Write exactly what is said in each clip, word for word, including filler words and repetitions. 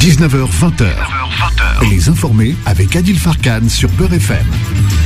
dix-neuf heures vingt. Les informés avec Adil Farkan sur Beurre F M.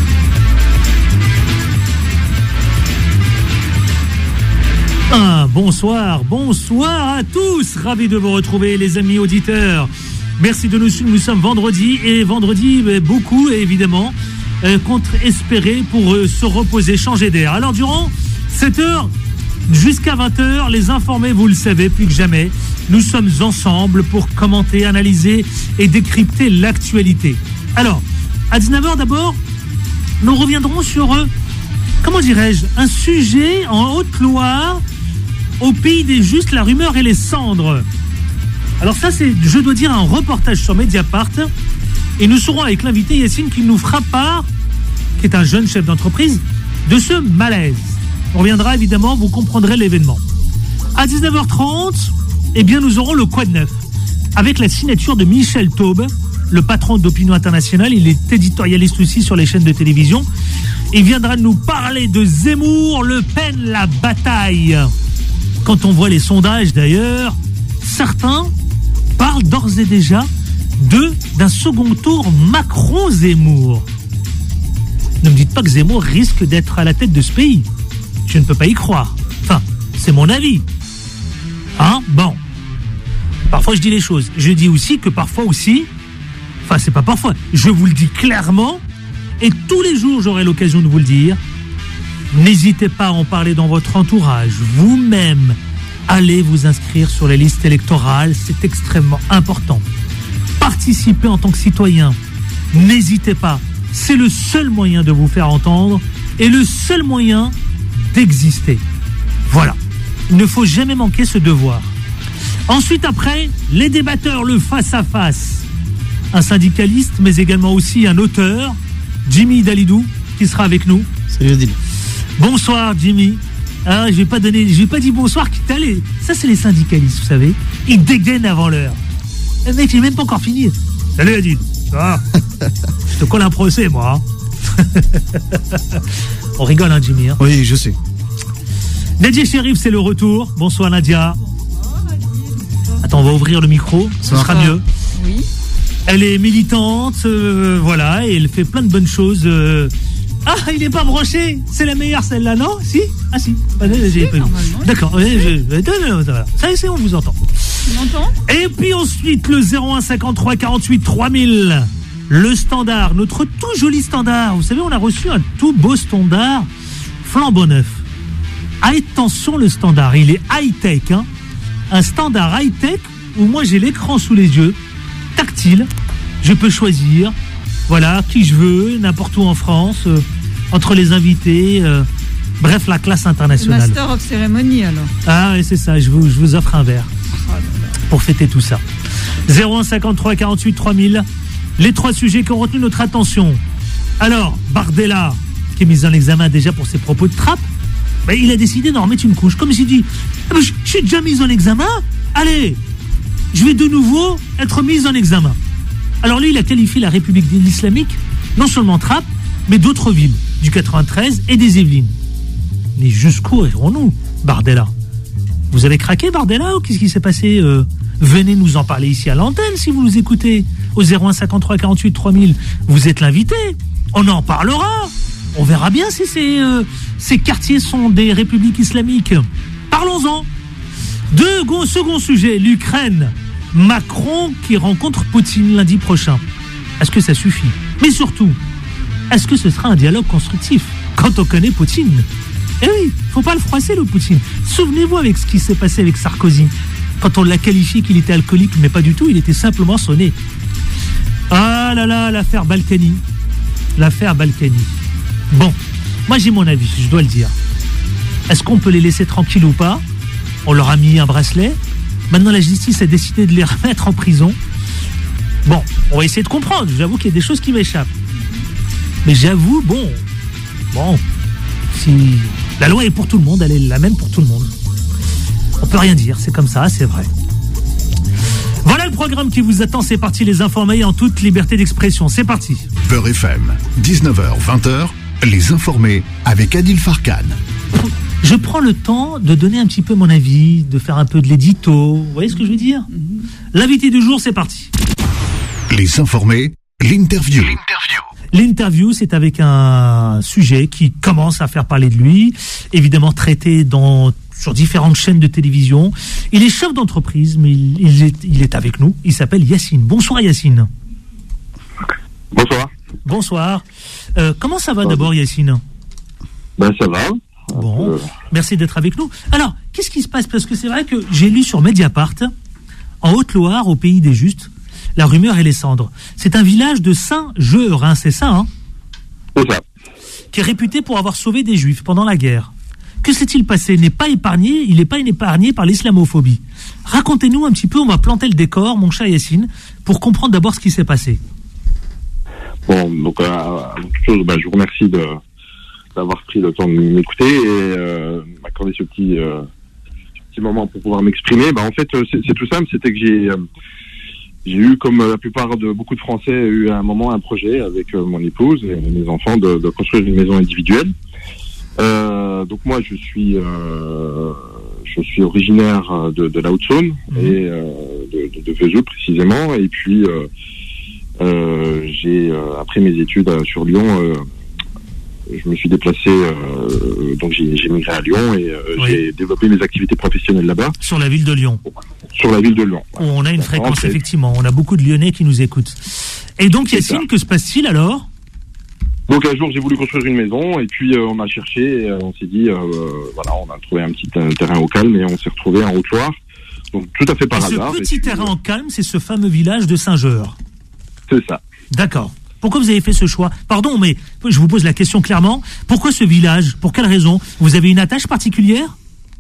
Ah, bonsoir, bonsoir à tous. Ravi de vous retrouver, les amis auditeurs. Merci de nous suivre. Nous sommes vendredi et vendredi, beaucoup évidemment, euh, contre-espéré pour euh, se reposer, changer d'air. Alors, durant cette heure jusqu'à vingt heures, les informés, vous le savez, plus que jamais, nous sommes ensemble pour commenter, analyser et décrypter l'actualité. Alors, à dix-neuf heures d'abord, nous reviendrons sur, euh, comment dirais-je, un sujet en Haute-Loire, au pays des justes, la rumeur et les cendres. Alors ça, c'est, je dois dire, un reportage sur Mediapart. Et nous serons avec l'invité Yacine qui nous fera part, qui est un jeune chef d'entreprise, de ce malaise. On reviendra évidemment, vous comprendrez l'événement. À dix-neuf heures trente, eh bien, nous aurons le Quoi de neuf, avec la signature de Michel Taube, le patron d'Opinion Internationale. Il est éditorialiste aussi sur les chaînes de télévision. Il viendra nous parler de Zemmour, Le Pen, la bataille. Quand on voit les sondages d'ailleurs, certains parlent d'ores et déjà de, d'un second tour Macron-Zemmour. Ne me dites pas que Zemmour risque d'être à la tête de ce pays. Je ne peux pas y croire. Enfin, c'est mon avis. Hein ? Bon. Parfois je dis les choses. Je dis aussi que parfois aussi, enfin c'est pas parfois, je vous le dis clairement, et tous les jours j'aurai l'occasion de vous le dire, n'hésitez pas à en parler dans votre entourage. Vous-même, allez vous inscrire sur les listes électorales. C'est extrêmement important. Participez en tant que citoyen. N'hésitez pas. C'est le seul moyen de vous faire entendre et le seul moyen d'exister. Voilà. Il ne faut jamais manquer ce devoir. Ensuite, après, les débatteurs, le face-à-face. Un syndicaliste, mais également aussi un auteur, Jimmy Dalidou, qui sera avec nous. Salut Adil. Bonsoir Jimmy. Ah, je vais pas donner, je vais pas dire bonsoir qui t'allait. Ça c'est les syndicalistes, vous savez. Ils dégainent avant l'heure. Le mec, j'ai même pas encore fini. Salut Adil. Ah, je te colle un procès moi. Hein. On rigole hein Jimmy. Hein. Oui, je sais. Nadia Chérif, c'est le retour. Bonsoir Nadia. Attends, on va ouvrir le micro, ce sera mieux. Oui. Elle est militante, euh, voilà, et elle fait plein de bonnes choses. Euh, Ah, il n'est pas branché. C'est la meilleure celle-là, non? Si? Ah si. Ah, j'ai pas vu. D'accord. Oui, je... Ça y est, c'est on vous entend. Tu m'entends? Et puis ensuite, le zéro un cinquante-trois quarante-huit trois mille. Le standard, notre tout joli standard. Vous savez, on a reçu un tout beau standard flambant neuf. Attention, le standard, il est high-tech. Hein. Un standard high-tech où moi j'ai l'écran sous les yeux, tactile. Je peux choisir. Voilà, qui je veux, n'importe où en France, euh, entre les invités, euh, bref, la classe internationale. Master of Ceremony, alors. Ah oui, c'est ça, je vous, je vous offre un verre oh là là. pour fêter tout ça. zéro un cinquante-trois quarante-huit trois mille, les trois sujets qui ont retenu notre attention. Alors, Bardella, qui est mis en examen déjà pour ses propos de trappe, ben, il a décidé d'en remettre une couche. Comme s'il dit, ah ben, je, je suis déjà mis en examen, allez, je vais de nouveau être mis en examen. Alors lui, il a qualifié la République islamique, non seulement Trappes, mais d'autres villes, du quatre-vingt-treize et des Yvelines. Mais jusqu'où irons-nous, Bardella? Vous avez craqué, Bardella, ou qu'est-ce qui s'est passé? euh, Venez nous en parler ici à l'antenne, si vous nous écoutez, au zéro un cinquante-trois quarante-huit trois mille. Vous êtes l'invité, on en parlera. On verra bien si ces, euh, ces quartiers sont des républiques islamiques. Parlons-en. Deux second sujet, l'Ukraine. Macron qui rencontre Poutine lundi prochain. Est-ce que ça suffit? Mais surtout, est-ce que ce sera un dialogue constructif quand on connaît Poutine? Eh oui, faut pas le froisser le Poutine. Souvenez-vous avec ce qui s'est passé avec Sarkozy. Quand on l'a qualifié qu'il était alcoolique, mais pas du tout, il était simplement sonné. Ah là là, l'affaire Balkany. L'affaire Balkany. Bon, moi j'ai mon avis, je dois le dire. Est-ce qu'on peut les laisser tranquilles ou pas? On leur a mis un bracelet. Maintenant, la justice a décidé de les remettre en prison. Bon, on va essayer de comprendre. J'avoue qu'il y a des choses qui m'échappent. Mais j'avoue, bon, bon, si la loi est pour tout le monde, elle est la même pour tout le monde. On peut rien dire, c'est comme ça, c'est vrai. Voilà le programme qui vous attend, c'est parti, les informés en toute liberté d'expression. C'est parti. Beurre F M, dix-neuf heures vingt, les informés avec Adil Farkan. Je prends le temps de donner un petit peu mon avis, de faire un peu de l'édito. Vous voyez ce que je veux dire ? L'invité du jour, c'est parti. Les informés, l'interview. L'interview. L'interview, c'est avec un sujet qui commence à faire parler de lui, évidemment traité dans, sur différentes chaînes de télévision. Il est chef d'entreprise, mais il, il, est, il est avec nous. Il s'appelle Yacine. Bonsoir Yacine. Bonsoir. Bonsoir. Euh, comment ça va d'abord Yacine ? Ben ça va. Bon, euh... merci d'être avec nous. Alors, qu'est-ce qui se passe ? Parce que c'est vrai que j'ai lu sur Mediapart, en Haute-Loire, au pays des Justes, la rumeur et les cendres. C'est un village de Saint-Jeure, hein, c'est ça, hein ? C'est ça. Qui est réputé pour avoir sauvé des Juifs pendant la guerre. Que s'est-il passé ? Il n'est pas épargné, il n'est pas épargné par l'islamophobie. Racontez-nous un petit peu, on va planter le décor, mon cher Yacine, pour comprendre d'abord ce qui s'est passé. Bon, donc, euh, avant toute chose, bah, je vous remercie de, d'avoir pris le temps de m'écouter et euh, m'accorder ce petit, euh, ce petit moment pour pouvoir m'exprimer. Bah, en fait, c'est, c'est tout simple, c'était que j'ai... Euh, J'ai eu, comme la plupart de beaucoup de Français, eu à un moment un projet avec euh, mon épouse et mes enfants de, de construire une maison individuelle. Euh, donc moi, je suis, euh, je suis originaire de, de la Haute-Saône mmh. et euh, de, de, de Vesoul précisément. Et puis, euh, euh, j'ai euh, après mes études sur Lyon, euh, je me suis déplacé, euh, donc j'ai, j'ai migré à Lyon et euh, oui. j'ai développé mes activités professionnelles là-bas. Sur la ville de Lyon. Sur la ville de Lyon. Ouais. On a une fréquence, effectivement. On a beaucoup de Lyonnais qui nous écoutent. Et donc, Yacine, que se passe-t-il alors ? Donc, un jour, j'ai voulu construire une maison et puis euh, on a cherché et euh, on s'est dit, euh, voilà, on a trouvé un petit un terrain au calme et on s'est retrouvé en Haute-Loire. Donc, tout à fait par et hasard. Ce petit et puis, terrain euh, en calme, c'est ce fameux village de Saint-Jeure. C'est ça. D'accord. Pourquoi vous avez fait ce choix ? Pardon, mais je vous pose la question clairement. Pourquoi ce village ? Pour quelle raison ? Vous avez une attache particulière ?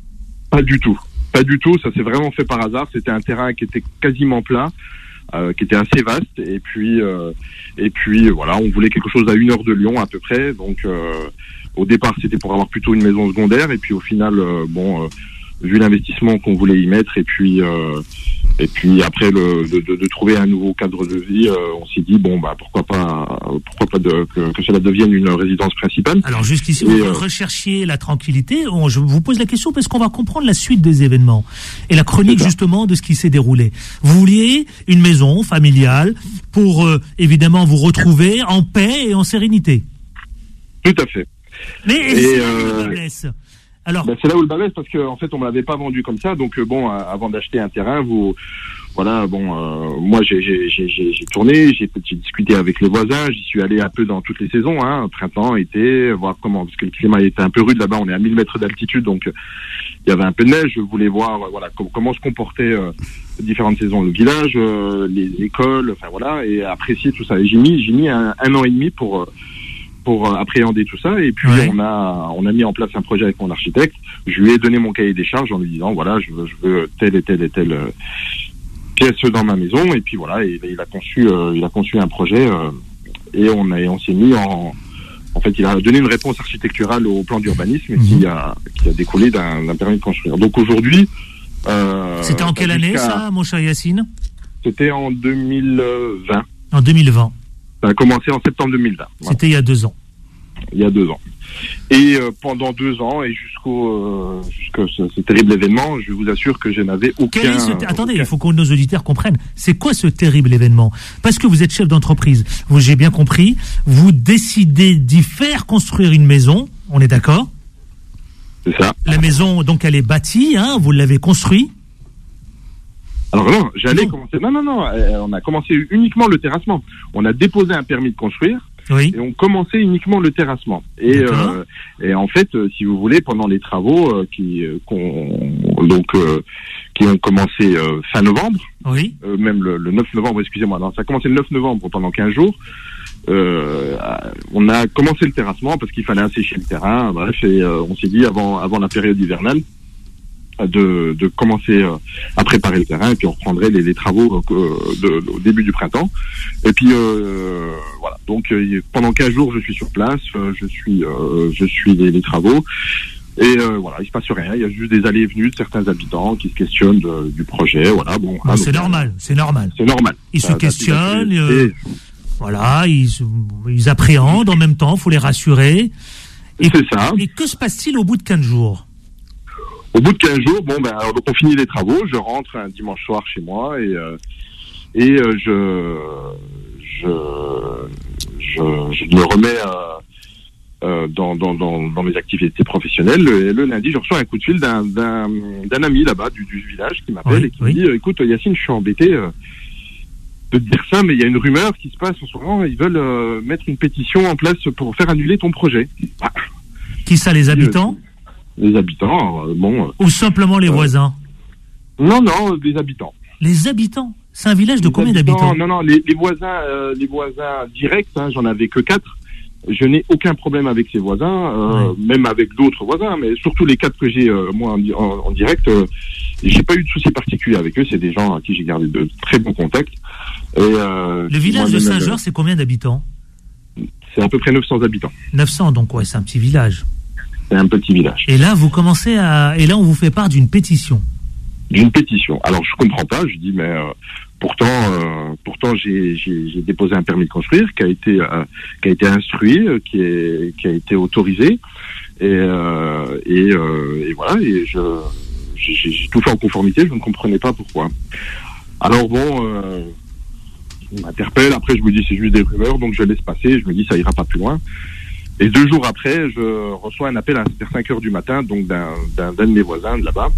Pas du tout. Pas du tout. Ça s'est vraiment fait par hasard. C'était un terrain qui était quasiment plat, euh, qui était assez vaste. Et puis, euh, et puis voilà, on voulait quelque chose à une heure de Lyon à peu près. Donc, euh, au départ, c'était pour avoir plutôt une maison secondaire. Et puis, au final, euh, bon, euh, vu l'investissement qu'on voulait y mettre, et puis. Euh, Et puis après le, de, de, de trouver un nouveau cadre de vie, euh, on s'est dit bon bah pourquoi pas pourquoi pas de, que, que cela devienne une résidence principale. Alors jusqu'ici et vous euh, recherchiez la tranquillité. On, je vous pose la question parce qu'on va comprendre la suite des événements et la chronique justement de ce qui s'est déroulé. Vous vouliez une maison familiale pour euh, évidemment vous retrouver en paix et en sérénité. Tout à fait. Mais et c'est là où le bas blesse. Alors, ben, c'est là où le bas blesse parce que en fait on me l'avait pas vendu comme ça. Donc euh, bon, euh, avant d'acheter un terrain, vous voilà bon, euh, moi j'ai j'ai j'ai j'ai tourné, j'ai, j'ai discuté avec les voisins, j'y suis allé un peu dans toutes les saisons, hein, printemps, été, voir comment parce que le climat était un peu rude là-bas. On est à mille mètres d'altitude, donc euh, il y avait un peu de neige. Je voulais voir euh, voilà com- comment se comportaient euh, différentes saisons le village, euh, les écoles, enfin voilà, et apprécier tout ça. Et j'ai mis j'ai mis un, un an et demi pour euh, pour appréhender tout ça et puis ouais. on a on a mis en place un projet avec mon architecte. Je lui ai donné mon cahier des charges en lui disant voilà je veux je veux telle et telle et telle euh, pièce dans ma maison et puis voilà et, il a conçu euh, il a conçu un projet euh, et on a on s'est mis en en fait il a donné une réponse architecturale au plan d'urbanisme mmh. qui a qui a découlé d'un, d'un permis de construire. Donc aujourd'hui euh, c'était en quelle année ça mon cher Yacine ? C'était en deux mille vingt. En deux mille vingt. Ça a commencé en septembre deux mille vingt. Voilà. C'était il y a deux ans. Il y a deux ans. Et euh, pendant deux ans et jusqu'au euh, jusqu'à ce, ce terrible événement, je vous assure que je n'avais aucun... Quel est ce t- Attendez, aucun... il faut que nos auditeurs comprennent. C'est quoi ce terrible événement ? Parce que vous êtes chef d'entreprise. Vous, j'ai bien compris. Vous décidez d'y faire construire une maison. On est d'accord ? C'est ça. La maison, donc, elle est bâtie. Hein, vous l'avez construite. Alors non, j'allais non. commencer... Non, non, non. Euh, on a commencé uniquement le terrassement. On a déposé un permis de construire. Oui. Et on commençait uniquement le terrassement. Et, euh, et en fait, euh, si vous voulez, pendant les travaux euh, qui, euh, qu'on, donc, euh, qui ont commencé euh, fin novembre, oui. euh, même le, le neuf novembre, excusez-moi, non, ça a commencé le neuf novembre pendant quinze jours. Euh, on a commencé le terrassement parce qu'il fallait assécher le terrain. Bref, et euh, on s'est dit avant, avant la période hivernale, de, de commencer euh, à préparer le terrain et puis on reprendrait les, les travaux euh, de, de, au début du printemps. Et puis euh, voilà. Donc euh, pendant quinze jours, je suis sur place, euh, je suis, euh, je suis les, les travaux. Et euh, voilà, il se passe rien. Il y a juste des allées et venues de certains habitants qui se questionnent de, du projet. Voilà, bon. bon hein, c'est donc, normal, c'est normal. C'est normal. Ils ça, se questionnent. Ça, euh, voilà, ils, ils appréhendent en même temps. Faut les rassurer. Et, c'est ça. Et que se passe-t-il au bout de quinze jours ? Au bout de quinze jours, bon ben alors, donc on finit les travaux, je rentre un dimanche soir chez moi et euh, et euh, je, je je je me remets euh, euh, dans, dans dans dans mes activités professionnelles. Le, le lundi, je reçois un coup de fil d'un d'un d'un ami là-bas du, du village qui m'appelle oui, et qui oui. me dit écoute Yacine, je suis embêté euh, de te dire ça, mais il y a une rumeur qui se passe en ce moment. Ils veulent euh, mettre une pétition en place pour faire annuler ton projet. Ah. Qui ça, les habitants? Les habitants, euh, bon. Euh, Ou simplement les euh, voisins? Non, non, les habitants. Les habitants? C'est un village de Les combien habitants, d'habitants? Non, non, les, les voisins, euh, les voisins directs, hein, j'en avais que quatre. Je n'ai aucun problème avec ces voisins, euh, Ouais. même avec d'autres voisins, mais surtout les quatre que j'ai euh, moi en, en, en direct, euh, j'ai pas eu de soucis particuliers avec eux. C'est des gens à qui j'ai gardé de très bons contacts. Et, euh, Le village de moi-même, Saint-Georges, c'est combien d'habitants? c'est à peu près neuf cents habitants. neuf cents, donc ouais, c'est un petit village. C'est un petit village. Et là, vous commencez à... Et là, on vous fait part d'une pétition. D'une pétition. Alors je comprends pas. Je dis mais euh, pourtant, euh, pourtant j'ai, j'ai, j'ai déposé un permis de construire qui a été euh, qui a été instruit, euh, qui est qui a été autorisé et euh, et, euh, et voilà. Et je j'ai, j'ai tout fait en conformité. Je ne comprenais pas pourquoi. Alors bon, euh, il m'interpelle. Après je me dis c'est juste des rumeurs, donc je laisse passer. Je me dis ça ira pas plus loin. Et deux jours après, je reçois un appel vers cinq heures du matin, donc d'un, d'un, d'un de mes voisins de là-bas.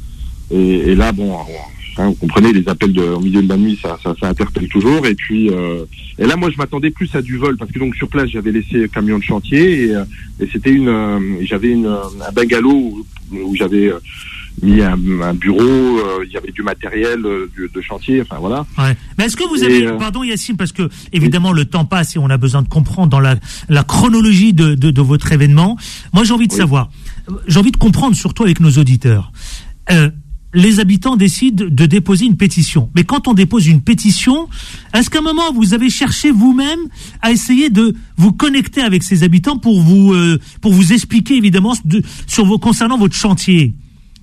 Et, et là, bon, hein, vous comprenez, les appels de, au milieu de la nuit, ça, ça, ça interpelle toujours. Et puis, euh, et là, moi, je m'attendais plus à du vol, parce que donc sur place, j'avais laissé un camion de chantier et, et c'était une, euh, j'avais une, un bungalow où, où j'avais euh, mis un, un bureau, euh, il y avait du matériel euh, de, de chantier, enfin voilà. Ouais. Mais est-ce que vous avez, Et, euh, pardon Yacine, parce que évidemment le temps passe et on a besoin de comprendre dans la, la chronologie de, de, de votre événement. Moi j'ai envie de Oui. savoir, j'ai envie de comprendre surtout avec nos auditeurs. Euh, les habitants décident de déposer une pétition. Mais quand on dépose une pétition, est-ce qu'à un moment vous avez cherché vous-même à essayer de vous connecter avec ces habitants pour vous euh, pour vous expliquer évidemment de, sur vos concernant votre chantier?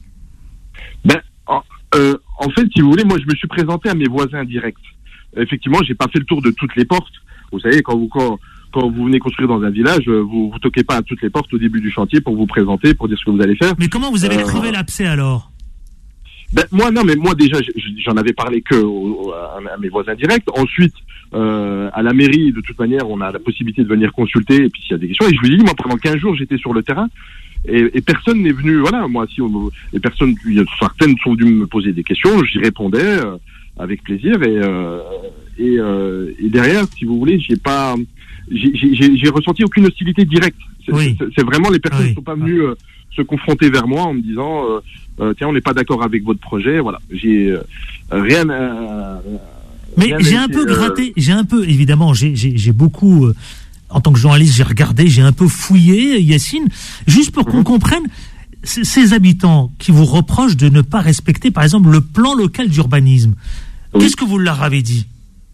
Ben, en, euh, en fait, si vous voulez, moi, je me suis présenté à mes voisins directs. Effectivement, j'ai pas fait le tour de toutes les portes. Vous savez, quand vous quand, quand vous venez construire dans un village, vous vous toquez pas à toutes les portes au début du chantier pour vous présenter, pour dire ce que vous allez faire. Mais comment vous avez Euh, trouvé l'abcès alors? Ben moi non, mais moi déjà, j'en avais parlé que au, à, à mes voisins directs. Ensuite, euh, à la mairie, de toute manière, on a la possibilité de venir consulter et puis s'il y a des questions. Et je vous ai dit, moi, pendant quinze jours, j'étais sur le terrain. Et, et personne n'est venu, voilà, moi, si on, les personnes, certaines sont venues me poser des questions, j'y répondais euh, avec plaisir, et, euh, et, euh, et derrière, si vous voulez, j'ai pas, j'ai, j'ai, j'ai ressenti aucune hostilité directe. C'est, Oui. c'est, c'est vraiment les personnes Oui. qui sont pas venues euh, se confronter vers moi en me disant, euh, euh, tiens, on n'est pas d'accord avec votre projet, voilà. J'ai euh, rien. Euh, Mais rien j'ai été, un peu euh, gratté, j'ai un peu, évidemment, j'ai, j'ai, j'ai beaucoup, euh, en tant que journaliste, j'ai regardé, j'ai un peu fouillé, Yacine, juste pour qu'on Mhm. comprenne c- ces habitants qui vous reprochent de ne pas respecter, par exemple, le plan local d'urbanisme. Oui. Qu'est-ce que vous leur avez dit?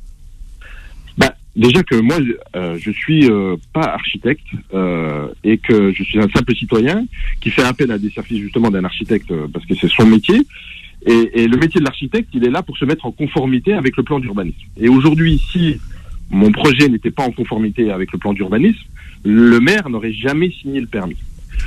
Bah, déjà que moi, euh, je suis euh, pas architecte euh, et que je suis un simple citoyen qui fait appel à des services justement d'un architecte euh, parce que c'est son métier. Et, et le métier de l'architecte, il est là pour se mettre en conformité avec le plan d'urbanisme. Et aujourd'hui, si mon projet n'était pas en conformité avec le plan d'urbanisme, le maire n'aurait jamais signé le permis.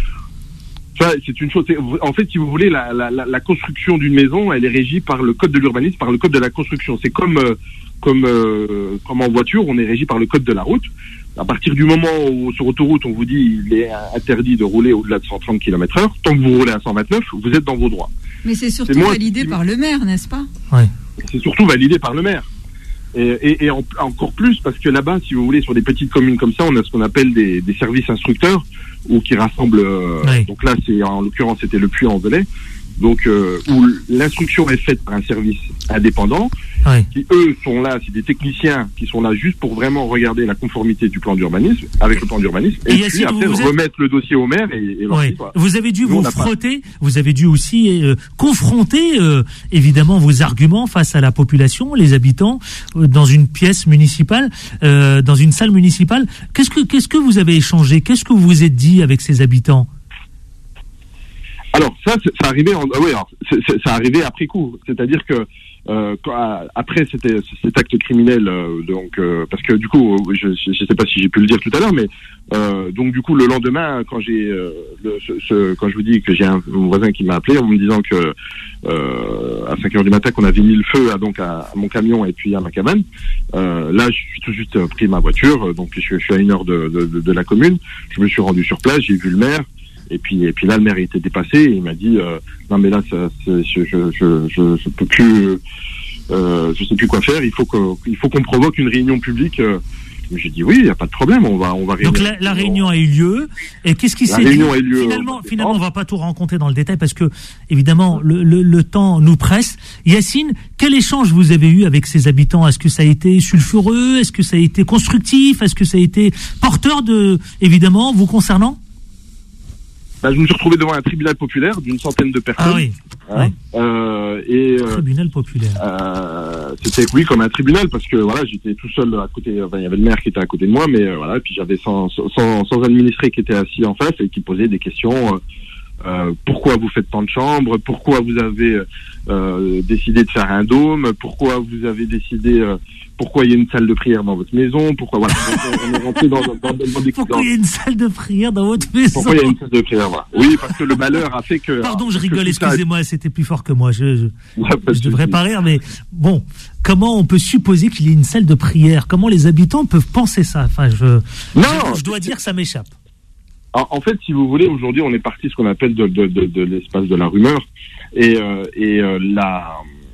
Ça, c'est une chose. c'est- En fait, si vous voulez, la, la, la, la construction d'une maison, elle est régie par le code de l'urbanisme, par le code de la construction. C'est comme euh, comme euh, comme en voiture, on est régi par le code de la route. À partir du moment où sur autoroute, on vous dit il est interdit de rouler au-delà de cent trente kilomètres heure, tant que vous roulez à cent vingt-neuf, vous êtes dans vos droits. Mais c'est surtout C'est moi validé qui- par le maire, n'est-ce pas? C'est surtout validé par le maire. Et, et, et en- encore plus parce que là-bas, si vous voulez, sur des petites communes comme ça, on a ce qu'on appelle des, des services instructeurs ou qui rassemblent. euh, Oui. Donc là, c'est en l'occurrence, c'était le Puy-en-Velay. Donc euh, où l'instruction est faite par un service indépendant, Ouais. qui eux sont là, c'est des techniciens qui sont là juste pour vraiment regarder la conformité du plan d'urbanisme avec le plan d'urbanisme, Et et, Yacine, puis après vous êtes- remettre le dossier au maire et, et Ouais. leur quoi. Vous avez dû Nous, vous on n'a pas- frotter, vous avez dû aussi euh, confronter euh, évidemment vos arguments face à la population, les habitants, euh, dans une pièce municipale, euh, dans une salle municipale. Qu'est-ce que qu'est-ce que vous avez échangé? Qu'est-ce que vous vous êtes dit avec ces habitants? Alors ça, c'est- ça arrivait en, ah oui, alors, c'est- c'est- ça arrivait après coup. C'est-à-dire que euh, quand, après c'était cet acte criminel, euh, donc euh, parce que du coup, je ne sais pas si j'ai pu le dire tout à l'heure, mais euh, donc du coup le lendemain, quand j'ai euh, le, ce, ce, quand je vous dis que j'ai un voisin qui m'a appelé en me disant que euh, à cinq heures du matin qu'on avait mis le feu à, donc à, à mon camion et puis à ma cabane, euh, là je suis tout de suite pris ma voiture, donc je, je suis à une heure de, de, de, de la commune, je me suis rendu sur place, j'ai vu le maire. Et puis, et puis là, le maire était dépassé. Et il m'a dit euh, non, mais là, ça, je, je, je, je, je peux plus, euh, je sais plus quoi faire. Il faut que, il faut qu'on provoque une réunion publique. Euh, j'ai dit oui, il y a pas de problème. On va, on va. Donc la, la réunion a eu lieu. Et qu'est-ce qui la s'est dit réunion a eu lieu, finalement, finalement, on va pas tout rencontrer dans le détail parce que évidemment, le, le, le temps nous presse. Yacine, quel échange vous avez eu avec ces habitants? Est-ce que ça a été sulfureux? Est-ce que ça a été constructif? Est-ce que ça a été porteur de, évidemment, vous concernant? Bah, je me suis retrouvé devant un tribunal populaire d'une centaine de personnes. Ah oui. Hein, oui. Euh, et euh, tribunal populaire. Euh, c'était oui comme un tribunal parce que voilà, j'étais tout seul à côté. Enfin, il y avait le maire qui était à côté de moi, mais euh, voilà. Et puis j'avais cent, cent, cent administrés qui étaient assis en face et qui posaient des questions. Euh, euh, pourquoi vous faites tant de chambres? Pourquoi vous avez euh, décidé de faire un dôme? Pourquoi vous avez décidé euh, Pourquoi il y a une salle de prière dans votre maison? Pourquoi voilà, on est rentré dans, dans, dans, dans des Pourquoi il y a une salle de prière dans votre maison? Pourquoi il y a une salle de prière? Voilà. Oui, parce que le malheur a fait que. Pardon, je rigole. Excusez-moi, c'était plus fort que moi. Je, je, ouais, je devrais pas rire, mais bon, comment on peut supposer qu'il y ait une salle de prière? Comment les habitants peuvent penser ça? Enfin, je, non, je, je dois dire que ça m'échappe. En, en fait, si vous voulez, aujourd'hui, on est parti ce qu'on appelle de, de, de, de l'espace de la rumeur et, euh, et euh, la.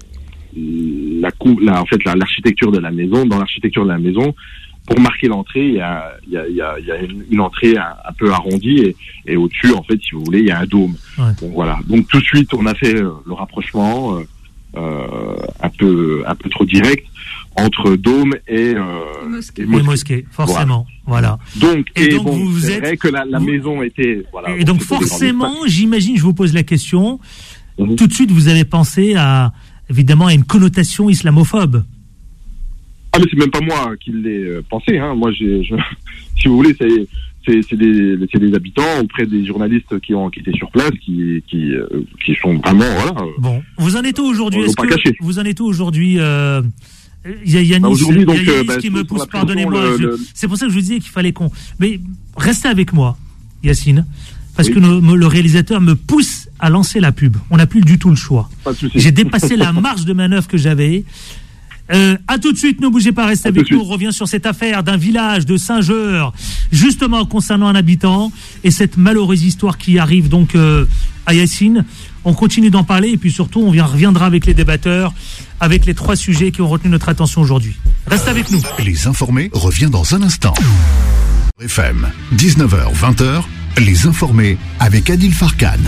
La, la, en fait, la, l'architecture de la maison, dans l'architecture de la maison, pour marquer l'entrée, il y a, il y a, il y a, il y a une, une entrée un, un peu arrondie et, et au-dessus, en fait, si vous voulez, il y a un dôme. Ouais. Donc voilà. Donc tout de suite, on a fait euh, le rapprochement euh, un peu, un peu trop direct entre dôme et, euh, mosquée. Et mosquée, mosquée forcément. Voilà. voilà. Donc, et, et donc bon, vous c'est êtes vrai que la, la vous, maison était. Voilà, et donc forcément, j'imagine, je vous pose la question. Mm-hmm. Tout de suite, vous avez pensé à évidemment à une connotation islamophobe. Ah mais c'est même pas moi qui l'ai pensé, hein. Moi j'ai, je, si vous voulez, c'est c'est c'est des c'est des habitants auprès des journalistes qui ont qui étaient sur place, qui qui qui sont vraiment voilà. Bon, vous en êtes où aujourd'hui? Est-ce que caché. Vous en êtes où aujourd'hui? euh, Il y a Yanis, bah aujourd'hui, donc, il y a Yanis euh, bah, qui me pousse. prison, Pardonnez-moi. le, je, le... C'est pour ça que je vous disais qu'il fallait qu'on. Mais restez avec moi, Yacine. Parce oui. que nos, le réalisateur me pousse à lancer la pub. On n'a plus du tout le choix. J'ai dépassé la marge de manœuvre que j'avais. Euh, à tout de suite, ne bougez pas, restez avec nous. On revient sur cette affaire d'un village de Saint-Geur, justement concernant un habitant et cette malheureuse histoire qui arrive donc euh, à Yacine. On continue d'en parler et puis surtout, on vient, reviendra avec les débatteurs, avec les trois sujets qui ont retenu notre attention aujourd'hui. Restez avec nous. Les informés revient dans un instant. F M, dix-neuf heures vingt, les informés avec Adil Farkan.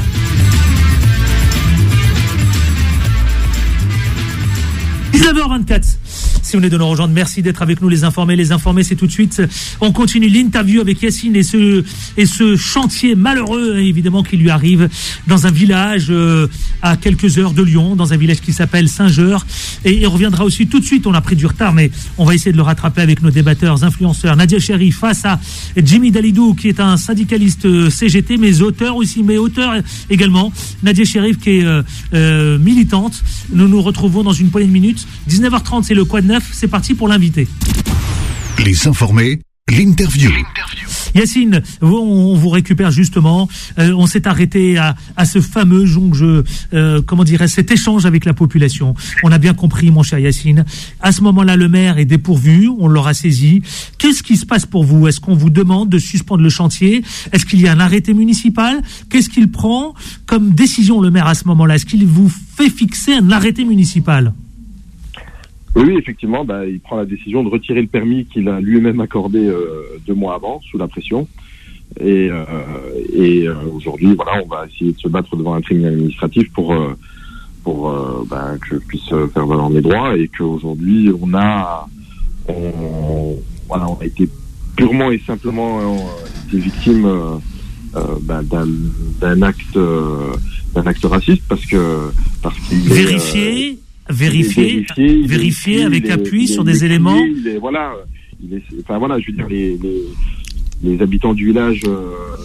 dix-neuf heures vingt-quatre. Si vous venez de nous rejoindre, merci d'être avec nous, les informés. Les informés, c'est tout de suite. On continue l'interview avec Yacine et ce, et ce chantier malheureux, évidemment, qui lui arrive dans un village euh, à quelques heures de Lyon, dans un village qui s'appelle Saint-Geur. Et il reviendra aussi tout de suite. On a pris du retard, mais on va essayer de le rattraper avec nos débatteurs, influenceurs. Nadia Cherif face à Jimmy Dalidou, qui est un syndicaliste C G T, mais auteur aussi, mais auteur également. Nadia Cherif, qui est euh, euh, militante. Nous nous retrouvons dans une poignée de minutes. dix-neuf heures trente, c'est le Quad neuf. C'est parti pour l'invité. Les informés, l'interview. Yacine, on vous récupère justement. Euh, on s'est arrêté à, à ce fameux donc je, euh, comment dirais cet échange avec la population. On a bien compris, mon cher Yacine. À ce moment-là, le maire est dépourvu. On l'aura saisi. Qu'est-ce qui se passe pour vous? Est-ce qu'on vous demande de suspendre le chantier? Est-ce qu'il y a un arrêté municipal? Qu'est-ce qu'il prend comme décision, le maire, à ce moment-là? Est-ce qu'il vous fait fixer un arrêté municipal? Oui, effectivement, bah, il prend la décision de retirer le permis qu'il a lui-même accordé euh, deux mois avant, sous la pression. Et, euh, et euh, aujourd'hui, voilà, on va essayer de se battre devant un tribunal administratif pour euh, pour euh, bah, que je puisse faire valoir mes droits et qu'aujourd'hui, on a on, voilà, on a été purement et simplement euh, été victime euh, euh, bah, d'un, d'un acte euh, d'un acte raciste parce que parce qu'il vérifié. Est, euh, Vérifier, vérifier, vérifier avec est, appui est, sur est, des est, éléments. Il est, voilà, il est, enfin voilà, je veux dire les les, les habitants du village euh,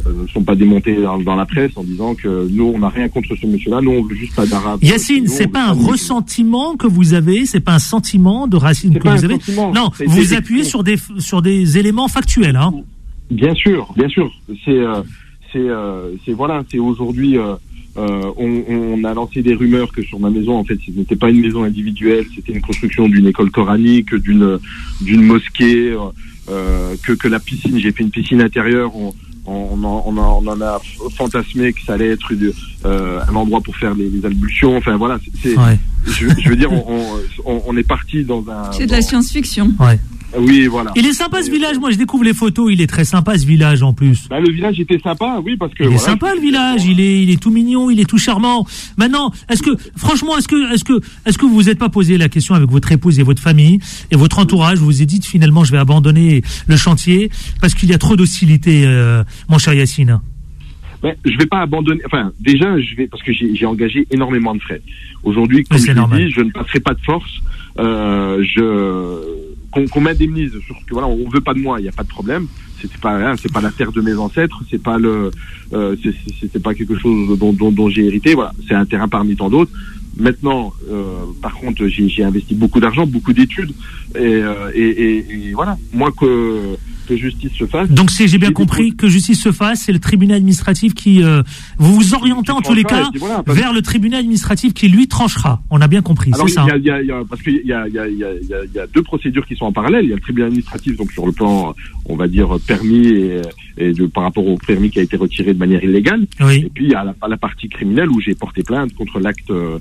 ne sont pas démontés dans, dans la presse en disant que nous, on n'a rien contre ce monsieur-là, nous, on veut juste pas d'arabe. Yacine, c'est pas un ressentiment que vous avez, c'est pas un sentiment de racisme que vous avez. Non, vous vous appuyez sur des, sur des éléments factuels, hein. Bien sûr, bien sûr. C'est, euh, c'est, euh, c'est, voilà, c'est aujourd'hui, euh, euh, on, on a lancé des rumeurs que sur ma maison, en fait, ce n'était pas une maison individuelle, c'était une construction d'une école coranique, d'une, d'une mosquée, euh, que, que la piscine, j'ai fait une piscine intérieure, on, on, en, on, en, on en a fantasmé que ça allait être une, euh, un endroit pour faire les, les ablutions, enfin voilà, c'est, c'est ouais. je, je veux dire, on, on, on est parti dans un... C'est de dans, la science-fiction. Ouais. Oui, voilà. Il est sympa ce village, moi je découvre les photos, il est très sympa ce village en plus. Bah, le village était sympa, oui, parce que... Il voilà, est sympa le village, il est, il est tout mignon, il est tout charmant. Maintenant, est-ce que, franchement, est-ce que, est-ce que, est-ce que vous vous êtes pas posé la question avec votre épouse et votre famille et votre entourage, vous vous êtes dit finalement je vais abandonner le chantier parce qu'il y a trop d'hostilité, euh, mon cher Yacine? Ben, je vais pas abandonner. Enfin, déjà, je vais parce que j'ai, j'ai engagé énormément de frais. Aujourd'hui, comme je l'ai dit, je ne passerai pas de force. Euh, je qu'on, qu'on m'indemnise sur ce que voilà, on veut pas de moi, il y a pas de problème. C'est pas hein, c'est pas la terre de mes ancêtres, c'est pas le, euh, c'est, c'est, c'est pas quelque chose dont, dont, dont j'ai hérité. Voilà, c'est un terrain parmi tant d'autres. Maintenant, euh, par contre, j'ai, j'ai investi beaucoup d'argent, beaucoup d'études, et, euh, et, et, et voilà. Moi que que justice se fasse. Donc, si j'ai bien j'ai compris que justice se fasse, c'est le tribunal administratif qui euh, vous vous orientez en tous les cas voilà, vers le tribunal administratif qui lui tranchera. On a bien compris. Alors, c'est ça. Il y a, il y a, parce qu'il y a, il y a, il y a, il y a, il y a deux procédures qui sont en parallèle. Il y a le tribunal administratif, donc sur le plan, on va dire permis et, et de, par rapport au permis qui a été retiré de manière illégale. Oui. Et puis il y a la, la partie criminelle où j'ai porté plainte contre l'acte. Euh,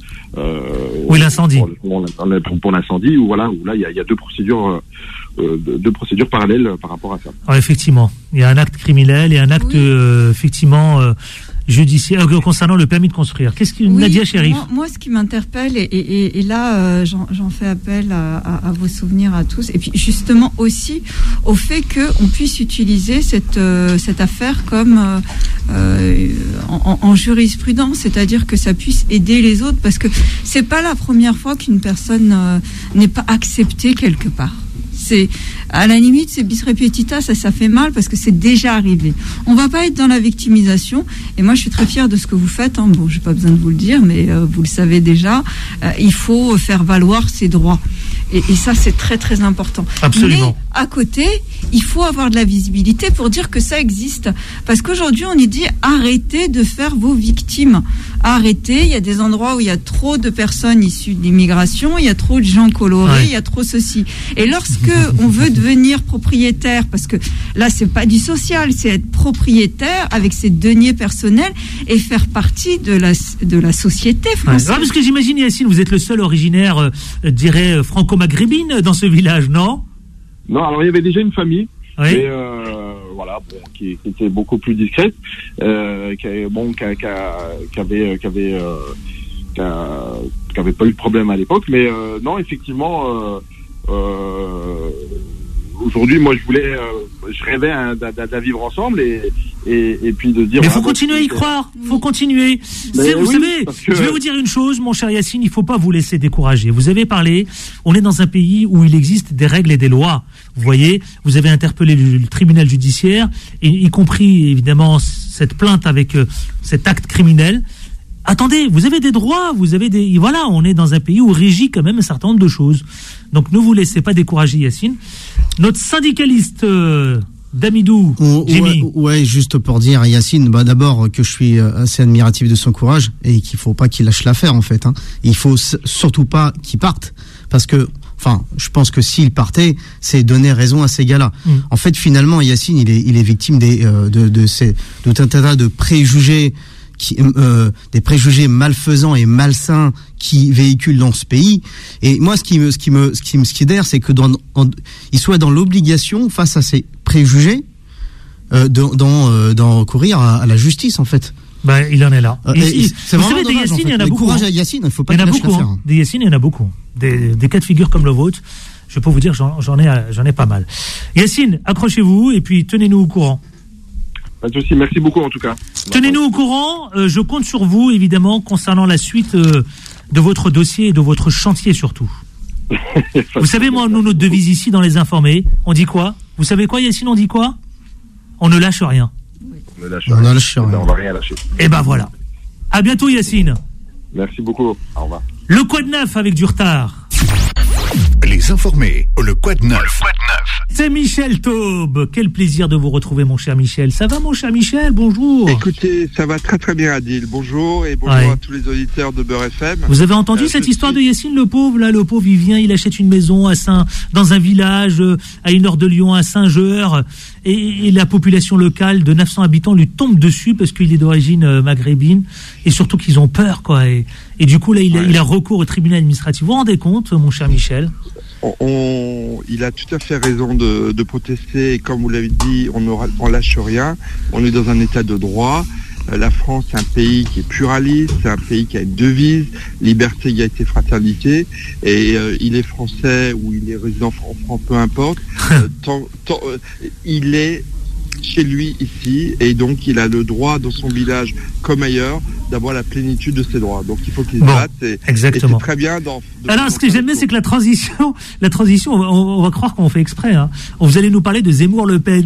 oui, l'incendie. Pour, pour, pour l'incendie, où voilà, où là il y a, il y a deux procédures. Euh, deux procédures parallèles par rapport à ça. Alors effectivement, il y a un acte criminel et un acte oui. euh, effectivement euh, judiciaire euh, concernant le permis de construire. Qu'est-ce que oui, Nadia Chérif? moi, moi, ce qui m'interpelle, et, et, et là, euh, j'en, j'en fais appel à, à, à vos souvenirs à tous, et puis justement aussi au fait qu'on puisse utiliser cette, euh, cette affaire comme euh, euh, en, en jurisprudence, c'est-à-dire que ça puisse aider les autres, parce que c'est pas la première fois qu'une personne euh, n'est pas acceptée quelque part. C'est, à la limite, c'est bis repetita, ça, ça fait mal parce que c'est déjà arrivé. On va pas être dans la victimisation. Et moi, je suis très fière de ce que vous faites. Hein. Bon, j'ai pas besoin de vous le dire, mais euh, vous le savez déjà. Euh, il faut faire valoir ses droits. Et, et ça, c'est très, très important. Absolument. Mais à côté, il faut avoir de la visibilité pour dire que ça existe. Parce qu'aujourd'hui, on est dit, arrêtez de faire vos victimes. Arrêtez. Il y a des endroits où il y a trop de personnes issues de l'immigration, il y a trop de gens colorés, ouais. il y a trop ceci. Et lorsque on veut devenir propriétaire, parce que là, c'est pas du social, c'est être propriétaire avec ses deniers personnels et faire partie de la, de la société française. Ouais. Ouais, parce que j'imagine, Yacine, vous êtes le seul originaire, euh, je dirais, franco-maghrébine dans ce village, non? Non, alors il y avait déjà une famille. Oui. Mais euh, voilà, bon, qui, qui était beaucoup plus discrète, euh, qui, bon, qui, qui, qui avait, qui avait, euh, qui, a, qui avait pas eu de problème à l'époque, mais euh, non, effectivement, euh, euh, aujourd'hui, moi, je voulais, euh, je rêvais hein, d'un vivre ensemble et, et, et puis de dire. Mais il faut continuer à y croire. Il faut continuer. C'est, vous oui, savez, que... je vais vous dire une chose, mon cher Yacine, il faut pas vous laisser décourager. Vous avez parlé. On est dans un pays où il existe des règles et des lois. Vous voyez, vous avez interpellé le, le tribunal judiciaire, et, y compris évidemment cette plainte avec euh, cet acte criminel. Attendez, vous avez des droits, vous avez des... Voilà, on est dans un pays où régit quand même un certain nombre de choses. Donc ne vous laissez pas décourager, Yacine. Notre syndicaliste euh, Damidou, oh, Jimmy. Ouais, ouais, juste pour dire à Yacine, bah, d'abord que je suis assez admiratif de son courage et qu'il faut pas qu'il lâche l'affaire en fait. Hein. Il faut s- surtout pas qu'il parte parce que... Enfin, je pense que s'il partait, c'est donner raison à ces gars-là. Mmh. En fait, finalement, Yacine, il est, il est victime des, euh, de, de ces, de tout un tas de préjugés, qui, euh, des préjugés malfaisants et malsains qui véhiculent dans ce pays. Et moi, ce qui me, ce qui me, ce qui me sidère, c'est que dans, en, il soit dans l'obligation, face à ces préjugés, euh, d'en, euh, d'en recourir à, à la justice, en fait. Ben, il en est là. Euh, il, c'est vous savez, savez, des Yacine, il y en a beaucoup. Courage à Yacine, il faut pas il y en a qu'il lâche beaucoup. l'affaire. Hein. Des Yacine, il y en a beaucoup. Des, des cas de figure comme le vôtre. Je peux vous dire, j'en, j'en ai, j'en ai pas mal. Yacine, accrochez-vous et puis tenez-nous au courant. Pas de souci. Merci beaucoup en tout cas. Tenez-nous au courant. Euh, je compte sur vous, évidemment, concernant la suite euh, de votre dossier et de votre chantier surtout. Vous savez, moi, nous, notre devise ici dans Les Informés, on dit quoi? Vous savez quoi, Yacine, on dit quoi? On ne lâche rien. On ne lâche On rien. ne lâche rien. Ben, on va rien lâcher. Et ben voilà. À bientôt Yacine. Merci beaucoup. Au revoir. Le Quad Neuf avec du retard. Les informés, le Quad Neuf. C'est Michel Taube. Quel plaisir de vous retrouver, mon cher Michel. Ça va, mon cher Michel? Bonjour. Écoutez, ça va très très bien, Adil. Bonjour et bonjour Ouais. à tous les auditeurs de Beurre F M. Vous avez entendu Euh, cette je histoire suis- de Yacine, le pauvre? Là, le pauvre, il vient, il achète une maison à Saint, dans un village euh, à une heure de Lyon, à Saint-Jeur, et, et la population locale de neuf cents habitants lui tombe dessus parce qu'il est d'origine euh, maghrébine, et surtout qu'ils ont peur, quoi. Et, et du coup, là, il a, Ouais. il a recours au tribunal administratif. Vous vous rendez compte, mon cher Michel? On, on- il a tout à fait raison de, de protester. Et comme vous l'avez dit, on ne on lâche rien. On est dans un état de droit. Euh, La France, c'est un pays qui est pluraliste, c'est un pays qui a une devise, liberté, égalité, fraternité. Et euh, il est français ou il est résident en France, peu importe. Euh, tant- tant- euh, il est chez lui ici, et donc il a le droit dans son village comme ailleurs d'avoir la plénitude de ses droits. Donc il faut qu'il se Bon, batte. Et, exactement. et c'est très bien. Dans, de- Alors, ce que dans- j'aime bien, c'est que la transition, la transition, on va, on va croire qu'on fait exprès, hein. Vous allez nous parler de Zemmour-Le Pen.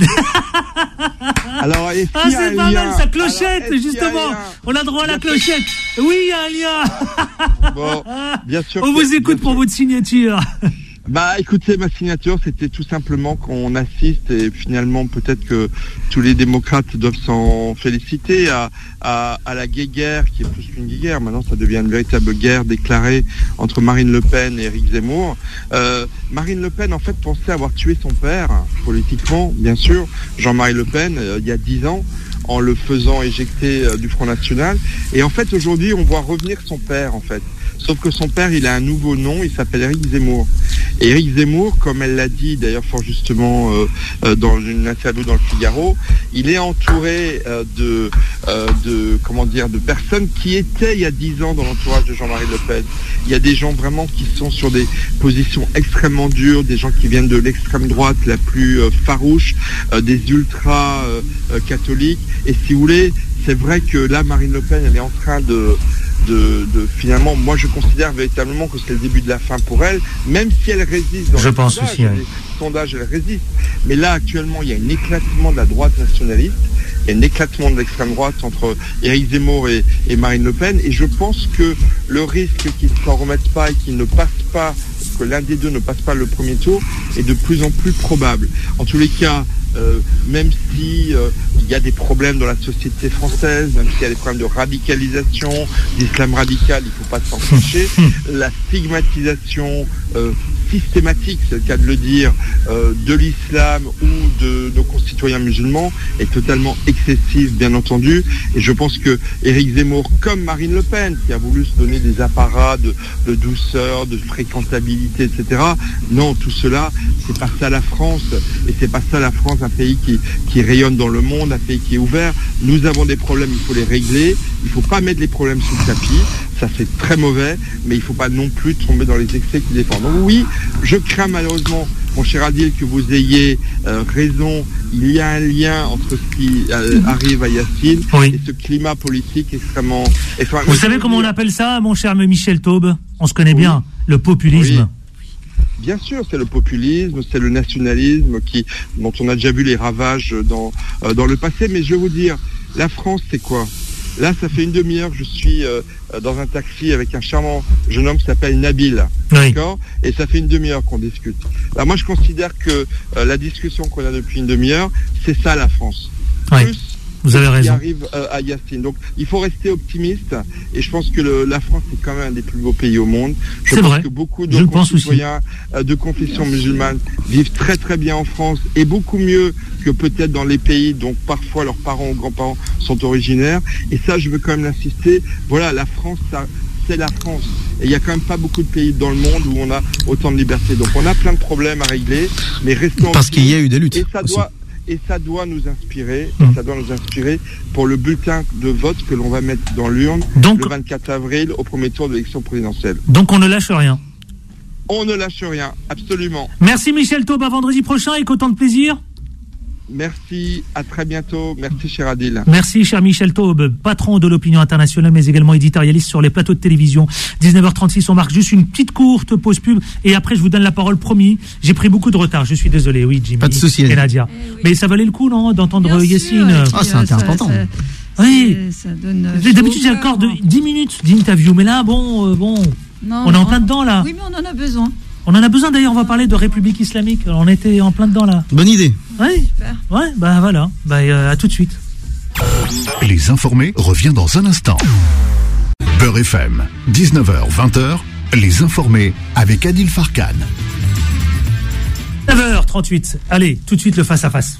Alors, est-ce Ah, qu'il y a c'est un pas lien mal, sa Alors, clochette, est-ce qu'il y a justement. un lien On a droit à la Bien sûr. clochette. Oui, il y a un lien. Bon, bien sûr. On que- vous écoute bien pour sûr. votre signature. Bah, écoutez, ma signature, c'était tout simplement qu'on assiste, et finalement, peut-être que tous les démocrates doivent s'en féliciter, à, à, à la guéguerre, qui est plus qu'une guéguerre. Maintenant, ça devient une véritable guerre déclarée entre Marine Le Pen et Éric Zemmour. Euh, Marine Le Pen, en fait, pensait avoir tué son père, politiquement, bien sûr, Jean-Marie Le Pen, euh, il y a dix ans, en le faisant éjecter euh, du Front National. Et en fait, aujourd'hui, on voit revenir son père, en fait. Sauf que son père, il a un nouveau nom, il s'appelle Éric Zemmour. Et Éric Zemmour, comme elle l'a dit d'ailleurs fort justement euh, euh, dans une interview dans le Figaro, il est entouré euh, de, euh, de comment dire de personnes qui étaient il y a dix ans dans l'entourage de Jean-Marie Le Pen. Il y a des gens vraiment qui sont sur des positions extrêmement dures, des gens qui viennent de l'extrême droite la plus euh, farouche, euh, des ultras euh, euh, catholiques. Et si vous voulez, c'est vrai que là, Marine Le Pen, elle est en train de De, de finalement, moi je considère véritablement que c'est le début de la fin pour elle, même si elle résiste dans Je les pense sondages, aussi, oui. les sondages, elle résiste. Mais là actuellement, il y a un éclatement de la droite nationaliste, il y a un éclatement de l'extrême droite entre Éric Zemmour et, et Marine Le Pen, et je pense que le risque qu'ils ne s'en remettent pas et qu'ils ne passent pas, que l'un des deux ne passe pas le premier tour, est de plus en plus probable. En tous les cas, Euh, même si euh, il y a des problèmes dans la société française, même s'il y a des problèmes de radicalisation, d'islam radical, il ne faut pas s'en cacher, la stigmatisation euh, systématique, c'est le cas de le dire, euh, de l'islam ou de nos concitoyens musulmans est totalement excessive, bien entendu. Et je pense que Éric Zemmour, comme Marine Le Pen, qui a voulu se donner des apparats de, de douceur, de fréquentabilité, et cetera. Non, tout cela, c'est pas ça la France. Et c'est pas ça la France, un pays qui, qui rayonne dans le monde, un pays qui est ouvert. Nous avons des problèmes, il faut les régler. Il faut pas mettre les problèmes sous le tapis. Ça, c'est très mauvais, mais il faut pas non plus tomber dans les excès qui dépendent. Donc oui, je crains malheureusement, mon cher Adil, que vous ayez euh, raison. Il y a un lien entre ce qui euh, arrive à Yacine Oui. et ce climat politique extrêmement... extrêmement- Vous savez comment on appelle ça, mon cher Michel Taube? On se connaît bien. Le populisme. Bien sûr, c'est le populisme, c'est le nationalisme qui, dont on a déjà vu les ravages dans, euh, dans le passé. Mais je vais vous dire, la France, c'est quoi? Là, ça fait une demi-heure que je suis euh, dans un taxi avec un charmant jeune homme qui s'appelle Nabil. Oui. D'accord? Et ça fait une demi-heure qu'on discute. Alors moi, je considère que euh, la discussion qu'on a depuis une demi-heure, c'est ça la France. Oui. Plus Vous avez qui raison. arrive euh, à Yacine. Donc il faut rester optimiste et je pense que le, la France est quand même un des plus beaux pays au monde. Je C'est pense vrai. que beaucoup de Je le pense aussi. concitoyens euh, de confession musulmane vivent très très bien en France et beaucoup mieux que peut-être dans les pays dont parfois leurs parents ou grands-parents sont originaires. Et ça, je veux quand même l'insister. Voilà, la France, ça, c'est la France. Et il y a quand même pas beaucoup de pays dans le monde où on a autant de liberté. Donc on a plein de problèmes à régler, mais restons Parce qu'il y a eu des luttes et ça aussi. doit et ça doit nous inspirer, Mmh. et ça doit nous inspirer pour le bulletin de vote que l'on va mettre dans l'urne Donc, le vingt-quatre avril au premier tour de l'élection présidentielle. donc on ne lâche rien. On ne lâche rien, absolument. Merci Michel Taube, à vendredi prochain et qu'autant de plaisir. Merci, à très bientôt. Merci, cher Adil. Merci, cher Michel Taube, patron de l'opinion internationale, mais également éditorialiste sur les plateaux de télévision. dix-neuf heures trente-six, on marque juste une petite courte pause pub et après je vous donne la parole, promis. J'ai pris beaucoup de retard, je suis désolé, oui, Jimmy. Pas de souci. Et Nadia. Eh oui. Mais ça valait le coup, non, d'entendre Yacine. Ah, c'est important. Oui. Ça donne d'habitude, j'ai encore de dix minutes d'interview, mais là, bon, euh, bon, non, on est en non. plein dedans, là. Oui, mais on en a besoin. On en a besoin, d'ailleurs, on va parler de République islamique. On était en plein dedans, là. Bonne idée. Oui. Super. Ouais, bah voilà. Bah, euh, à tout de suite. Les informés revient dans un instant. Beurre F M, dix-neuf heures vingt, les informés avec Adil Farkan. neuf heures trente-huit. Allez, tout de suite le face-à-face.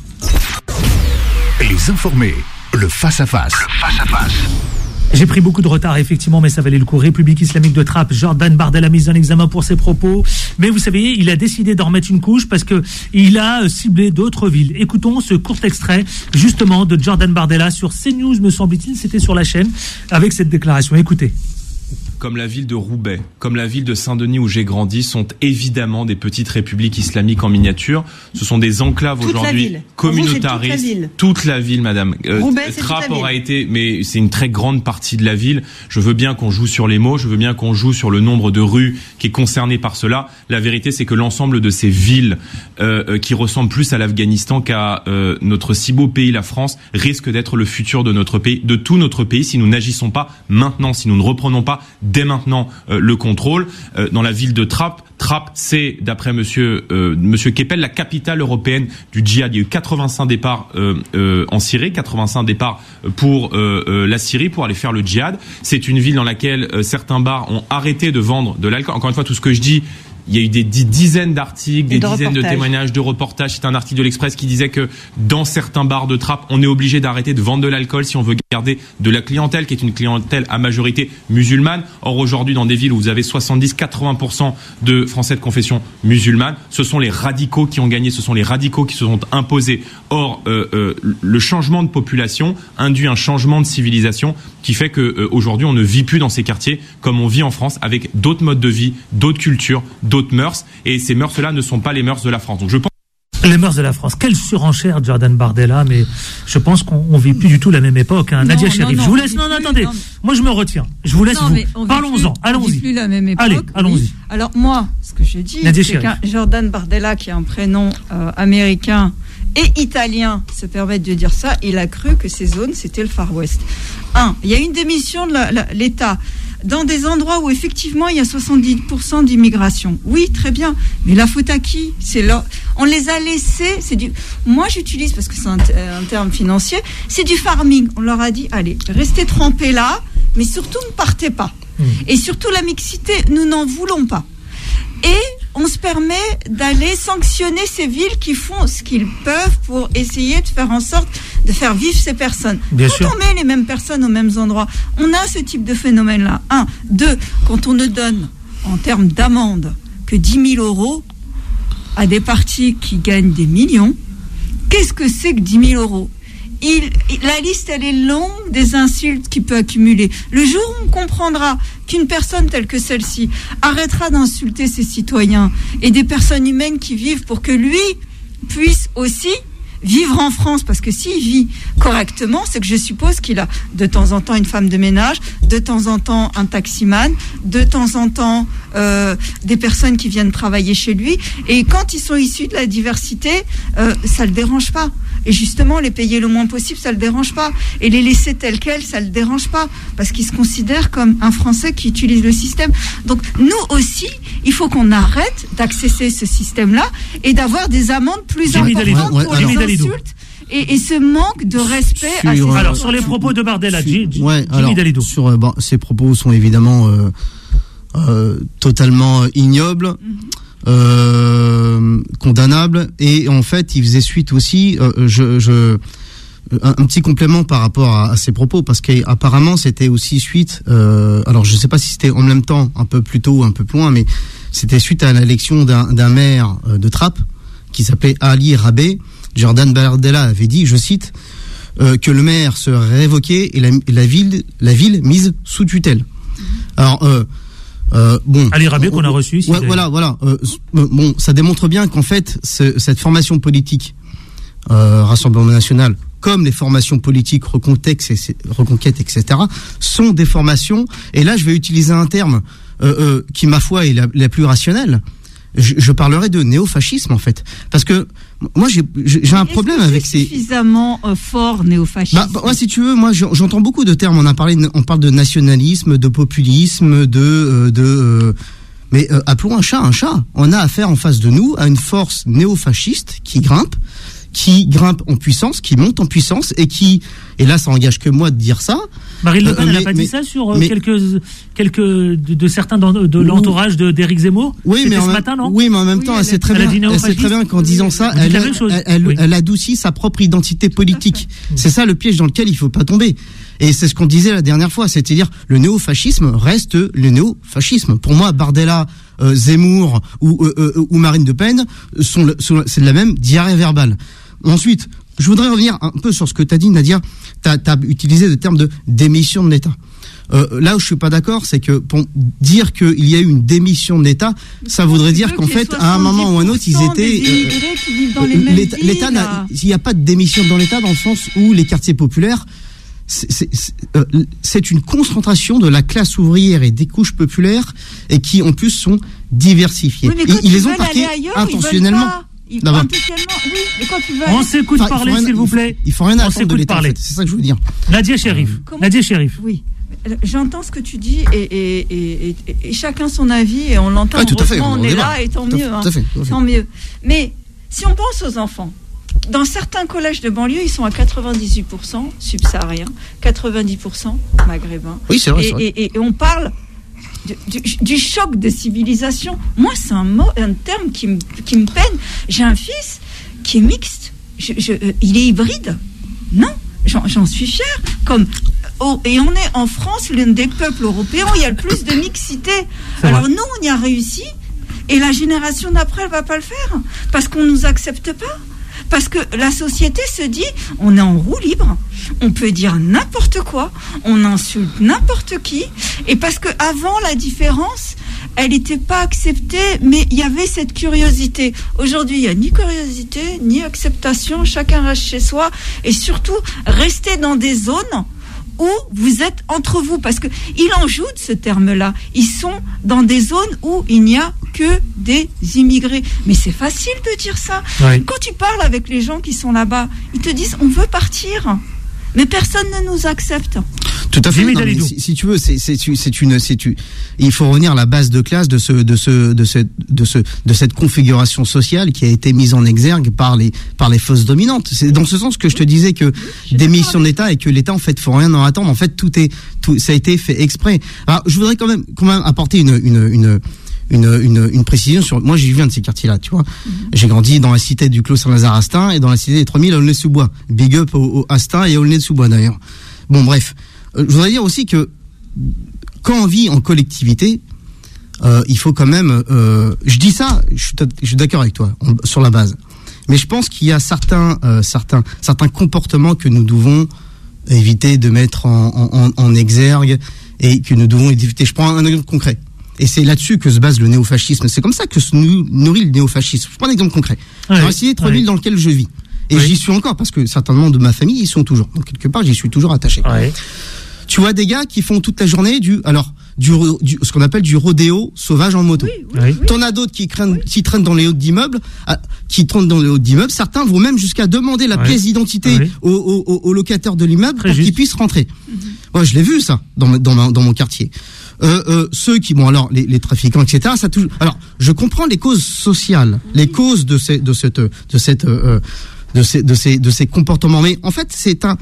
Les informés, le face-à-face. Le face-à-face. J'ai pris beaucoup de retard, effectivement, mais ça valait le coup. République islamique de Trappes, Jordan Bardella mise en examen pour ses propos. Mais vous savez, il a décidé d'en remettre une couche parce que il a ciblé d'autres villes. Écoutons ce court extrait, justement, de Jordan Bardella sur CNews, me semble-t-il, c'était sur la chaîne, avec cette déclaration. Écoutez. Comme la ville de Roubaix, comme la ville de Saint-Denis où j'ai grandi, sont évidemment des petites républiques islamiques en miniature. Ce sont des enclaves toute aujourd'hui communautaristes. Toute la ville, toute la ville madame. Euh, Roubaix, Trappes aura été, mais c'est une très grande partie de la ville. Je veux bien qu'on joue sur les mots, je veux bien qu'on joue sur le nombre de rues qui est concerné par cela. La vérité, c'est que l'ensemble de ces villes euh, qui ressemblent plus à l'Afghanistan qu'à euh, notre si beau pays, la France, risquent d'être le futur de notre pays, de tout notre pays, si nous n'agissons pas maintenant, si nous ne reprenons pas dès maintenant euh, le contrôle. Euh, dans la ville de Trappes, Trappes, c'est, d'après monsieur, euh, monsieur Keppel, la capitale européenne du djihad. Il y a eu quatre-vingt-cinq départs euh, euh, en Syrie, quatre-vingt-cinq départs pour euh, euh, la Syrie, pour aller faire le djihad. C'est une ville dans laquelle euh, certains bars ont arrêté de vendre de l'alcool. Encore une fois, tout ce que je dis, il y a eu des dizaines d'articles, des de dizaines reportages. de témoignages, de reportages. C'est un article de l'Express qui disait que dans certains bars de Trappes, on est obligé d'arrêter de vendre de l'alcool si on veut garder de la clientèle, qui est une clientèle à majorité musulmane. Or, aujourd'hui, dans des villes où vous avez soixante-dix à quatre-vingts pour cent de Français de confession musulmane, ce sont les radicaux qui ont gagné, ce sont les radicaux qui se sont imposés. Or, euh, euh, le changement de population induit un changement de civilisation qui fait que euh, aujourd'hui, on ne vit plus dans ces quartiers comme on vit en France, avec d'autres modes de vie, d'autres cultures, d'autres d'autres mœurs, et ces mœurs-là ne sont pas les mœurs de la France. Donc je pense... Les mœurs de la France. Quelle surenchère, Jordan Bardella, mais je pense qu'on ne vit plus du tout la même époque. Hein. Non, Nadia Cherif, je vous laisse. Non, non, attendez. Non, mais... Moi, je me retiens. Je vous laisse. Non, vous. Parlons-en. Plus, allons-y. On vit plus la même époque. Allez, allons-y. Oui. Alors moi, ce que je dis, Nadia c'est Cherif. qu'un Jordan Bardella, qui a un prénom euh, américain et italien, se permettent de dire ça. Il a cru que ces zones, c'était le Far West. Un, il y a une démission de la, la, l'État dans des endroits où effectivement il y a soixante-dix pour cent d'immigration. Oui, très bien, mais la faute à qui ? C'est là, on les a laissés. C'est du. Moi, j'utilise parce que c'est un, un terme financier. C'est du farming. On leur a dit, allez, restez trempés là, mais surtout ne partez pas. Mmh. Et surtout la mixité, nous n'en voulons pas. Et on se permet d'aller sanctionner ces villes qui font ce qu'ils peuvent pour essayer de faire en sorte de faire vivre ces personnes. Bien quand sûr. on met les mêmes personnes aux mêmes endroits, on a ce type de phénomène-là. Un. Deux, quand on ne donne en termes d'amende que dix mille euros à des partis qui gagnent des millions, qu'est-ce que c'est que dix mille euros ? Il, la liste, elle est longue des insultes qu'il peut accumuler. Le jour où on comprendra qu'une personne telle que celle-ci arrêtera d'insulter ses citoyens et des personnes humaines qui vivent pour que lui puisse aussi vivre en France, parce que s'il vit correctement, c'est que je suppose qu'il a de temps en temps une femme de ménage, de temps en temps un taximan, de temps en temps euh, des personnes qui viennent travailler chez lui, et quand ils sont issus de la diversité, euh, ça le dérange pas. Et justement, les payer le moins possible, ça le dérange pas. Et les laisser tels quels, ça le dérange pas. Parce qu'ils se considèrent comme un Français qui utilise le système. Donc, nous aussi, il faut qu'on arrête d'accesser ce système-là et d'avoir des amendes plus Jimmy importantes ouais, ouais, pour alors, les insultes et, et ce manque de respect sur, à ces euh, Alors, sur les propos de Bardella, Jimmy ouais, Dalidou. Sur, euh, bon, ces propos sont évidemment euh, euh, totalement ignobles. Mm-hmm. Euh, condamnable, et en fait il faisait suite aussi euh, je, je un, un petit complément par rapport à, à ses propos, parce qu'apparemment c'était aussi suite euh, alors je sais pas si c'était en même temps, un peu plus tôt ou un peu plus loin, mais c'était suite à l'élection d'un, d'un maire de Trappes qui s'appelait Ali Rabé. Jordan Bardella avait dit, je cite, euh, que le maire serait révoqué et la, la ville la ville mise sous tutelle. Alors euh, Euh, bon, Ali Rabé qu'on a reçu ici. Ouais, voilà, voilà. Euh, bon, ça démontre bien qu'en fait, ce, cette formation politique euh, Rassemblement National, comme les formations politiques Reconquête, Reconquête, et cetera, sont des formations, et là je vais utiliser un terme euh, euh, qui, ma foi, est la, la plus rationnelle. Je, je parlerai de néofascisme, en fait. Parce que moi, j'ai, j'ai un problème avec ces... suffisamment euh, fort, néofascisme. Bah, bah, ouais, si tu veux, moi, j'entends beaucoup de termes. On a parlé, on parle de nationalisme, de populisme, de... Euh, de euh, mais euh, appelons un chat un chat. On a affaire en face de nous à une force néofasciste qui grimpe, qui grimpe en puissance, qui monte en puissance, et qui... Et là, ça engage que moi de dire ça. Marine Le Pen, euh, elle mais, n'a pas mais, dit ça sur euh, mais, quelques, quelques de, de certains de, de l'entourage de, d'Éric Zemmour. Oui, C'était mais ce en matin, non? Oui, mais en même temps, oui, elle, elle sait très elle bien, elle sait très bien qu'en disant ça, elle, la même chose. elle, elle, oui. elle adoucit sa propre identité politique. C'est ça le piège dans lequel il faut pas tomber. Et c'est ce qu'on disait la dernière fois, c'est-à-dire le néofascisme reste le néofascisme. Pour moi, Bardella, euh, Zemmour ou, euh, euh, ou Marine Le Pen sont, le, sont c'est de la même diarrhée verbale. Ensuite, je voudrais revenir un peu sur ce que tu as dit, Nadia. Tu as utilisé le terme de démission de l'État. Euh, là où je suis pas d'accord, c'est que pour dire qu'il y a eu une démission de l'État, ça voudrait dire qu'en fait, à un moment ou un autre, ils étaient... Euh, L'État, l'État n'a, il n'y a pas de démission dans l'État dans le sens où les quartiers populaires, c'est, c'est, euh, c'est une concentration de la classe ouvrière et des couches populaires et qui en plus sont diversifiées. Oui, ils, ils les ont parqués intentionnellement. Il oui, mais quand tu veux on s'écoute enfin, parler, s'il vous plaît. Il faut rien attendre de l'État, en fait. C'est ça que je veux dire. Nadia Cherif. Comment... Nadia Cherif. Oui. J'entends ce que tu dis et, et, et, et, et chacun son avis et on l'entend. Ouais, tout à fait. On, on est débat. là et tant tout mieux. Hein. Tout à fait, tout à fait. Tant mieux. Mais si on pense aux enfants, dans certains collèges de banlieue, ils sont à quatre-vingt-dix-huit pour cent subsahariens, quatre-vingt-dix pour cent maghrébins. Oui, c'est vrai. Et, c'est vrai. Et, et, et on parle du, du, du choc de civilisation. Moi, c'est un mot, un terme qui me, qui me peine. J'ai un fils qui est mixte. Je, je, euh, il est hybride. Non, j'en, j'en suis fière. Comme, oh, et on est en France, l'un des peuples européens où il y a le plus de mixité. C'est Alors vrai. Nous, on y a réussi. Et la génération d'après, elle ne va pas le faire. Parce qu'on ne nous accepte pas. Parce que la société se dit, on est en roue libre, on peut dire n'importe quoi, on insulte n'importe qui, et parce que avant la différence, elle n'était pas acceptée, mais il y avait cette curiosité. Aujourd'hui, il n'y a ni curiosité, ni acceptation, chacun reste chez soi, et surtout, rester dans des zones où vous êtes entre vous, parce que il en joue de ce terme-là. Ils sont dans des zones où il n'y a que des immigrés. Mais c'est facile de dire ça. Oui. Quand tu parles avec les gens qui sont là-bas, ils te disent on veut partir, mais personne ne nous accepte. Tout à fait. Non, mais si, si tu veux, c'est, c'est, c'est une, c'est tu. Il faut revenir à la base de classe de ce, de ce, de ce, de ce, de cette configuration sociale qui a été mise en exergue par les, par les fausses dominantes. C'est dans ce sens que je te disais que oui, démission d'État et que l'État en fait faut rien en attendre. En fait, tout est, tout, ça a été fait exprès. Alors, je voudrais quand même, quand même apporter une, une, une. Une, une, une précision sur. Moi, j'ai vu un de ces quartiers-là, tu vois. Mm-hmm. J'ai grandi dans la cité du Clos Saint-Lazare Astin et dans la cité des trois mille à Aulnay-sous-Bois. Big up au, au Astin et à Aulnay-sous-Bois d'ailleurs. Bon, bref. Euh, je voudrais dire aussi que quand on vit en collectivité, euh, il faut quand même. Euh, je dis ça, je suis, je suis d'accord avec toi on, sur la base. Mais je pense qu'il y a certains, euh, certains, certains comportements que nous devons éviter de mettre en, en, en exergue et que nous devons éviter. Je prends un exemple concret. Et c'est là-dessus que se base le néofascisme. C'est comme ça que se nourrit le néofascisme. Je prends un exemple concret. Ouais, dans la cité de trois mille ouais. dans laquelle je vis. Et ouais. j'y suis encore parce que certains membres de ma famille y sont toujours. Donc quelque part, j'y suis toujours attaché. Ouais. Tu vois des gars qui font toute la journée du, alors, du, du ce qu'on appelle du rodéo sauvage en moto. Oui, oui, oui. T'en as d'autres qui traînent, oui. qui traînent dans les hauts d'immeubles, à, qui traînent dans les hauts d'immeubles. Certains vont même jusqu'à demander la ouais. pièce d'identité ouais. aux, aux, aux locataires de l'immeuble Très pour juste. qu'ils puissent rentrer. Mm-hmm. Ouais, je l'ai vu ça dans, dans, ma, dans mon quartier. Euh, euh, ceux qui, bon alors les, les trafiquants, et cetera. Ça touche. Alors, je comprends les causes sociales, les causes de ces, de cette, de cette, euh, de ces, de ces, de ces comportements. Mais en fait, c'est un,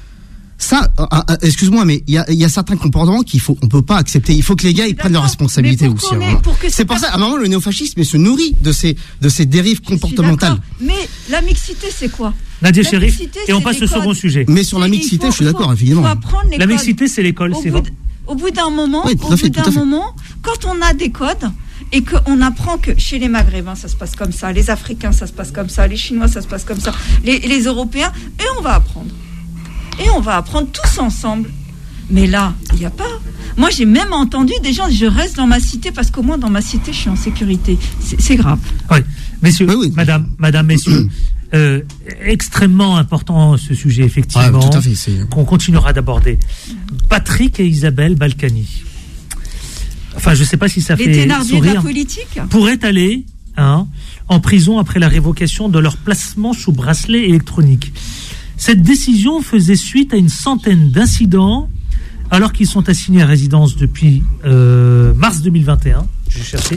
ça. Euh, excuse-moi, mais il y a, il y a certains comportements qu'il faut, on peut pas accepter. Il faut que les gars ils prennent leurs responsabilités aussi. Est, pour que c'est pour ça, à un moment, le néofascisme se nourrit de ces, de ces dérives comportementales. Mais la mixité, c'est quoi? Nadia Cherif, et on passe au second sujet. Mais sur la mixité, faut, je suis d'accord, faut, évidemment. Faut la mixité, c'est l'école, c'est vrai. Au bout d'un moment, oui, au fait, bout d'un moment, quand on a des codes et qu'on apprend que chez les Maghrébins ça se passe comme ça, les Africains ça se passe comme ça, les Chinois ça se passe comme ça, les, les Européens, et on va apprendre. Et on va apprendre tous ensemble. Mais là, il n'y a pas. Moi, j'ai même entendu des gens, je reste dans ma cité parce qu'au moins dans ma cité, je suis en sécurité. C'est, c'est grave. Oui, messieurs, oui, oui. madame, madame, messieurs. Euh, extrêmement important ce sujet, effectivement, ah, tout à fait, c'est... qu'on continuera d'aborder. Patrick et Isabelle Balkany. Enfin, je ne sais pas si ça Les fait Thénardier sourire. de la politique Pourraient aller hein, en prison après la révocation de leur placement sous bracelet électronique. Cette décision faisait suite à une centaine d'incidents alors qu'ils sont assignés à résidence depuis euh, mars deux mille vingt et un. J'ai cherché.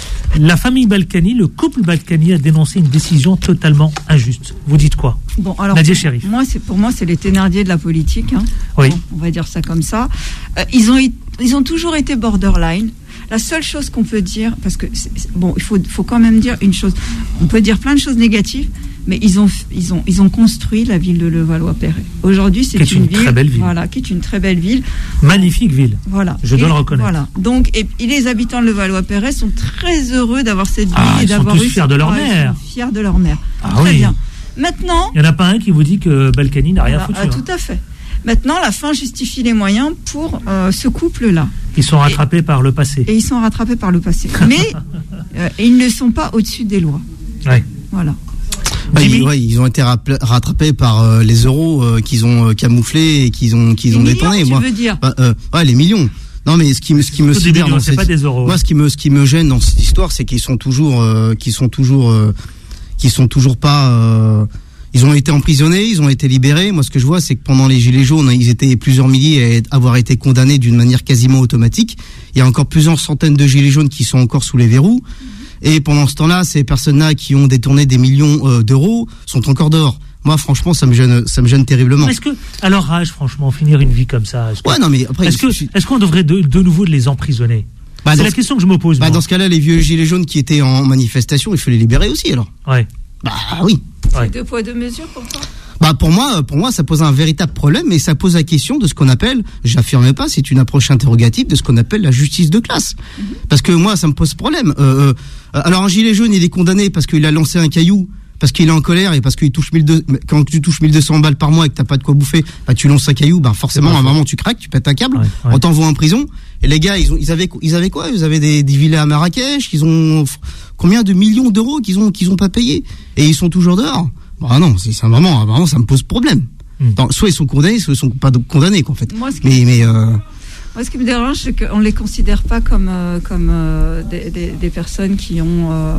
La famille Balkany, le couple Balkany a dénoncé une décision totalement injuste. Vous dites quoi? Bon, alors, Nadia Cherif. Moi, c'est, pour moi, c'est les Thénardier de la politique. Hein. Oui. Bon, on va dire ça comme ça. Euh, ils, ont, ils ont toujours été borderline. La seule chose qu'on peut dire, parce que, c'est, c'est, bon, il faut, faut quand même dire une chose. On peut dire plein de choses négatives, mais ils ont, ils ont, ils ont construit la ville de Levallois-Perret. Aujourd'hui, c'est qui est une, une ville, très belle ville. Voilà, qui est une très belle ville. Magnifique ville. Voilà. Je dois et, le reconnaître. Voilà. Donc, et, et les habitants de Levallois-Perret sont très heureux d'avoir cette ville Ah, et ils sont d'avoir tous eu fiers cette- de leur ouais, ils maire. sont fiers de leur maire. Ah très oui. bien. Maintenant, Il n'y en a pas un qui vous dit que Balkany n'a rien voilà, foutu. ah, hein. tout à fait. Maintenant, la fin justifie les moyens pour euh, ce couple-là. Ils sont rattrapés par le passé. Et ils sont rattrapés par le passé. Mais euh, ils ne sont pas au-dessus des lois. Ouais. Voilà. Ouais, Jimmy ils, ouais, ils ont été rappel- rattrapés par euh, les euros euh, qu'ils ont euh, camouflés et qu'ils ont qu'ils Les ont millions, détournés. tu Moi, veux dire bah, euh, ouais, les millions. Non, mais ce qui me ce qui me Surtout des sidère millions, dans c'est cette- pas des euros. moi, ce qui me ce qui me gêne dans cette histoire, c'est qu'ils sont toujours euh, qu'ils sont toujours euh, qu'ils sont toujours pas. Euh, ils ont été emprisonnés, ils ont été libérés. Moi, ce que je vois, c'est que pendant les Gilets jaunes, ils étaient plusieurs milliers à avoir été condamnés d'une manière quasiment automatique. Il y a encore plusieurs centaines de Gilets jaunes qui sont encore sous les verrous. Et pendant ce temps-là, ces personnes-là qui ont détourné des millions euh, d'euros sont encore dehors. Moi, franchement, ça me gêne, ça me gêne terriblement. Est-ce que, à leur âge, franchement, finir une vie comme ça, est-ce que- Ouais, non, mais après, est-ce que, je- est-ce qu'on devrait de, de nouveau les emprisonner? bah, C'est dans la ce- question que je me pose. bah, moi. dans ce cas-là, les vieux gilets jaunes qui étaient en manifestation, il faut les libérer aussi, alors. Ouais. Bah oui. Ouais. Deux poids, deux mesures pour toi. Bah pour moi, pour moi, ça pose un véritable problème et ça pose la question de ce qu'on appelle, j'affirme pas, c'est une approche interrogative de ce qu'on appelle la justice de classe. Parce que moi, ça me pose problème. Euh, euh, alors un gilet jaune, il est condamné parce qu'il a lancé un caillou, parce qu'il est en colère et parce qu'il touche mille deux cents. Quand tu touches mille deux cents balles par mois et que t'as pas de quoi bouffer, bah tu lances un caillou, bah forcément à un moment tu craques, tu pètes un câble, Ouais, ouais. on t'envoie en prison. Et les gars, ils ont, ils avaient, ils avaient quoi Ils avaient des, des villas à Marrakech. Ils ont combien de millions d'euros qu'ils ont, qu'ils ont pas payé et ils sont toujours dehors. Bah non, c'est, c'est vraiment, vraiment, ça me pose problème. Hmm. Donc, soit ils sont condamnés, soit ils sont pas condamnés, quoi, en fait. Moi, ce qui, Mais, mais, euh, moi, ce qui me dérange, c'est qu'on ne les considère pas comme, euh, comme euh, des, des, des personnes qui ont, euh,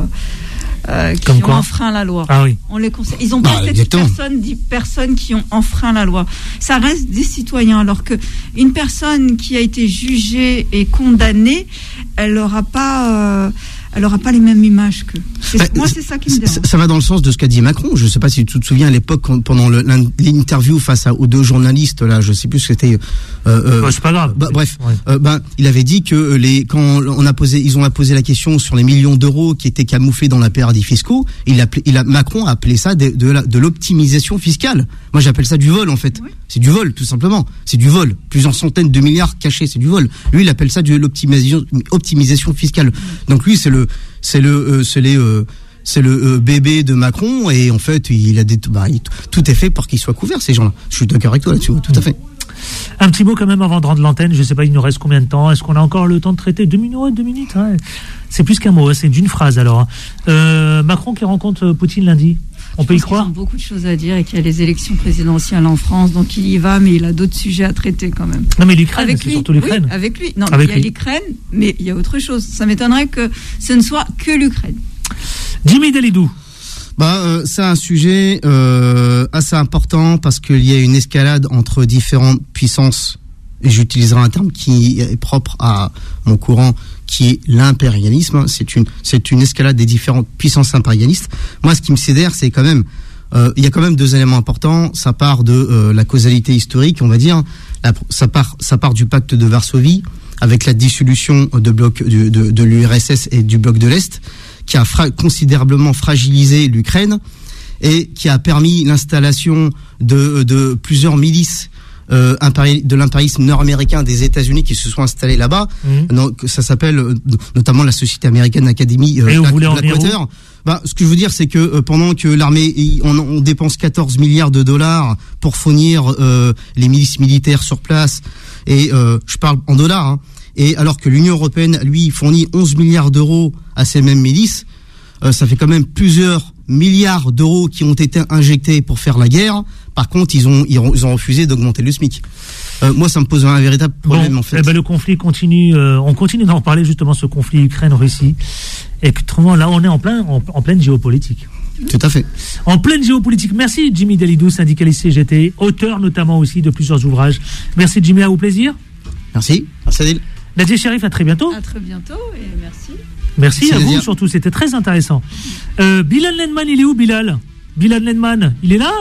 euh, qui Comme ont quoi enfreint la loi. Ah oui. On les considère, ils ont pas Bah, cette exactement. personne, dit personnes qui ont enfreint la loi. Ça reste des citoyens, alors que une personne qui a été jugée et condamnée, elle n'aura pas, euh, elle aura pas les mêmes images qu'eux. C'est- Bah, moi, c'est ça qui me ça, dérange. ça va dans le sens de ce qu'a dit Macron. Je sais pas si tu te souviens à l'époque, quand- pendant le- l'in- l'interview face à, aux deux journalistes, là, je sais plus ce que c'était. Euh, euh, Bah, c'est pas grave. Bah, bref, Ouais. euh, ben il avait dit que les quand on a posé, ils ont posé la question sur les millions d'euros qui étaient camouflés dans la paradis fiscaux. Il a, il a Macron a appelé ça de, de, la- de l'optimisation fiscale. Moi, j'appelle ça du vol en fait. Oui. C'est du vol tout simplement. C'est du vol. Plusieurs centaines de milliards cachés, c'est du vol. Lui, il appelle ça de l'optimisation optimisation fiscale. Donc lui, c'est le c'est le euh, c'est les euh, c'est le euh, bébé de Macron et en fait, il a des bah, il- tout est fait pour qu'ils soient couverts ces gens-là. Je suis d'accord avec toi là-dessus, tout à fait. Un petit mot quand même avant de rendre l'antenne. Je sais pas, il nous reste combien de temps? Est-ce qu'on a encore le temps de traiter deux minutes, deux minutes ouais. C'est plus qu'un mot, hein, c'est d'une phrase alors. Euh, Macron qui rencontre Poutine lundi. On peut y Je pense qu'ils croire? ont beaucoup de choses à dire et qu'il y a les élections présidentielles en France, donc il y va, mais il a d'autres sujets à traiter quand même. Non mais l'Ukraine, Avec c'est lui, surtout l'Ukraine. oui, avec lui. Non, Avec il y a lui. l'Ukraine, mais il y a autre chose. Ça m'étonnerait que ce ne soit que l'Ukraine. Jimmy Delidou. Bah, euh, c'est un sujet euh, assez important parce qu'il y a une escalade entre différentes puissances. Et j'utiliserai un terme qui est propre à mon courant, qui est l'impérialisme. C'est une, c'est une escalade des différentes puissances impérialistes. Moi, ce qui me sidère, c'est quand même, euh, il y a quand même deux éléments importants. Ça part de euh, la causalité historique, on va dire. La, ça part, ça part du pacte de Varsovie avec la dissolution de bloc de, de, de l'U R S S et du bloc de l'Est, qui a fra- considérablement fragilisé l'Ukraine et qui a permis l'installation de, de plusieurs milices euh, impérial, de l'impérialisme nord-américain des États-Unis qui se sont installés là-bas. Mmh. Donc, ça s'appelle euh, notamment la Société américaine Académie Et euh, vous voulez en venir Blackwater. Bah, ce que je veux dire, c'est que euh, pendant que l'armée, on, on dépense quatorze milliards de dollars pour fournir euh, les milices militaires sur place, et euh, je parle en dollars, hein, et alors que l'Union européenne, lui, fournit onze milliards d'euros à ces mêmes milices, euh, ça fait quand même plusieurs milliards d'euros qui ont été injectés pour faire la guerre. Par contre, ils ont, ils ont, ils ont refusé d'augmenter le SMIC. Euh, moi, ça me pose un véritable problème, bon, en fait. Eh ben, le conflit continue, euh, on continue d'en parler, justement, ce conflit Ukraine-Russie. Et que, là, on est en plein, en, en pleine géopolitique. Tout à fait. En pleine géopolitique. Merci, Jimmy Dalidou, syndicaliste C G T, auteur notamment aussi de plusieurs ouvrages. Merci, Jimmy, à vous plaisir. Merci. Merci, Adil. Nadia Sherif, à très bientôt. À très bientôt et merci. Merci, merci à vous, Nadia. surtout, c'était très intéressant. Euh, Bilal Nenman, il est où, Bilal? Bilal Nenman, il est là?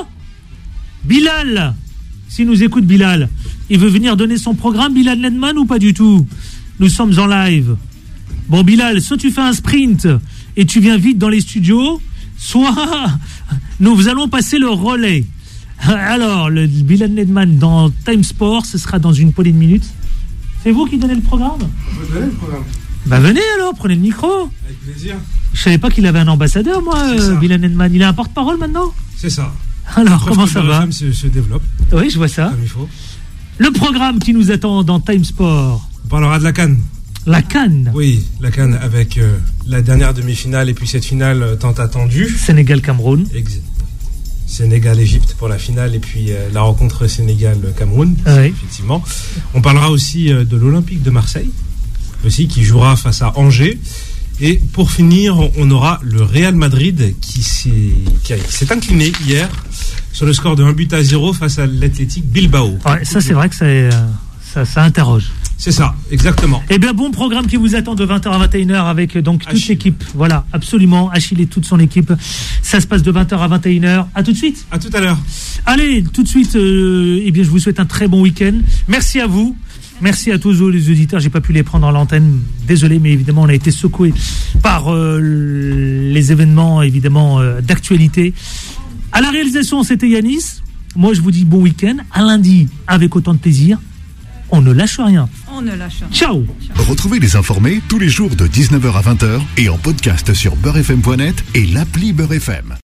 Bilal, s'il nous écoute, Bilal, il veut venir donner son programme, Bilal Nenman, ou pas du tout? Nous sommes en live. Bon, Bilal, soit tu fais un sprint et tu viens vite dans les studios, soit nous allons passer le relais. Alors, le Bilal Nedman dans Time Sport, ce sera dans une poignée de minutes. C'est vous qui donnez le programme? Vous donnez le programme. Bah venez alors, prenez le micro. Avec plaisir. Je savais pas qu'il avait un ambassadeur, moi, euh, Bilal Nedman. Il a un porte-parole maintenant? C'est ça. Alors, comment ça va? Le se, se développe. Oui, je vois ça. Comme il faut. Le programme qui nous attend dans Time Sport. On parlera de la CAN. La CAN. Oui, la CAN avec euh, la dernière demi-finale et puis cette finale euh, tant attendue. Sénégal-Cameroun. Ex- Sénégal-Égypte pour la finale et puis euh, la rencontre Sénégal-Cameroun. Oui. Effectivement. On parlera aussi euh, de l'Olympique de Marseille, aussi qui jouera face à Angers. Et pour finir, on aura le Real Madrid qui s'est, qui, a, qui s'est incliné hier sur le score de un but à zéro face à l'Athletic Bilbao. Ouais, ça, c'est vrai que ça, euh, ça, ça interroge. C'est ça, exactement. Eh bien, bon programme qui vous attend de vingt heures à vingt et une heures avec donc toute Achille. l'équipe. Voilà, absolument. Achille et toute son équipe. Ça se passe de vingt heures à vingt et une heures. À tout de suite. À tout à l'heure. Allez, tout de suite, euh, eh bien, je vous souhaite un très bon week-end. Merci à vous. Merci à tous les auditeurs. J'ai pas pu les prendre à l'antenne. Désolé, mais évidemment, on a été secoué par euh, les événements, évidemment, euh, d'actualité. À la réalisation, c'était Yanis. Moi, je vous dis bon week-end. À lundi, avec autant de plaisir. On ne lâche rien. On ne lâche rien. Ciao. Retrouvez les informés tous les jours de dix-neuf heures à vingt heures et en podcast sur beurre f m point net et l'appli Beurre F M.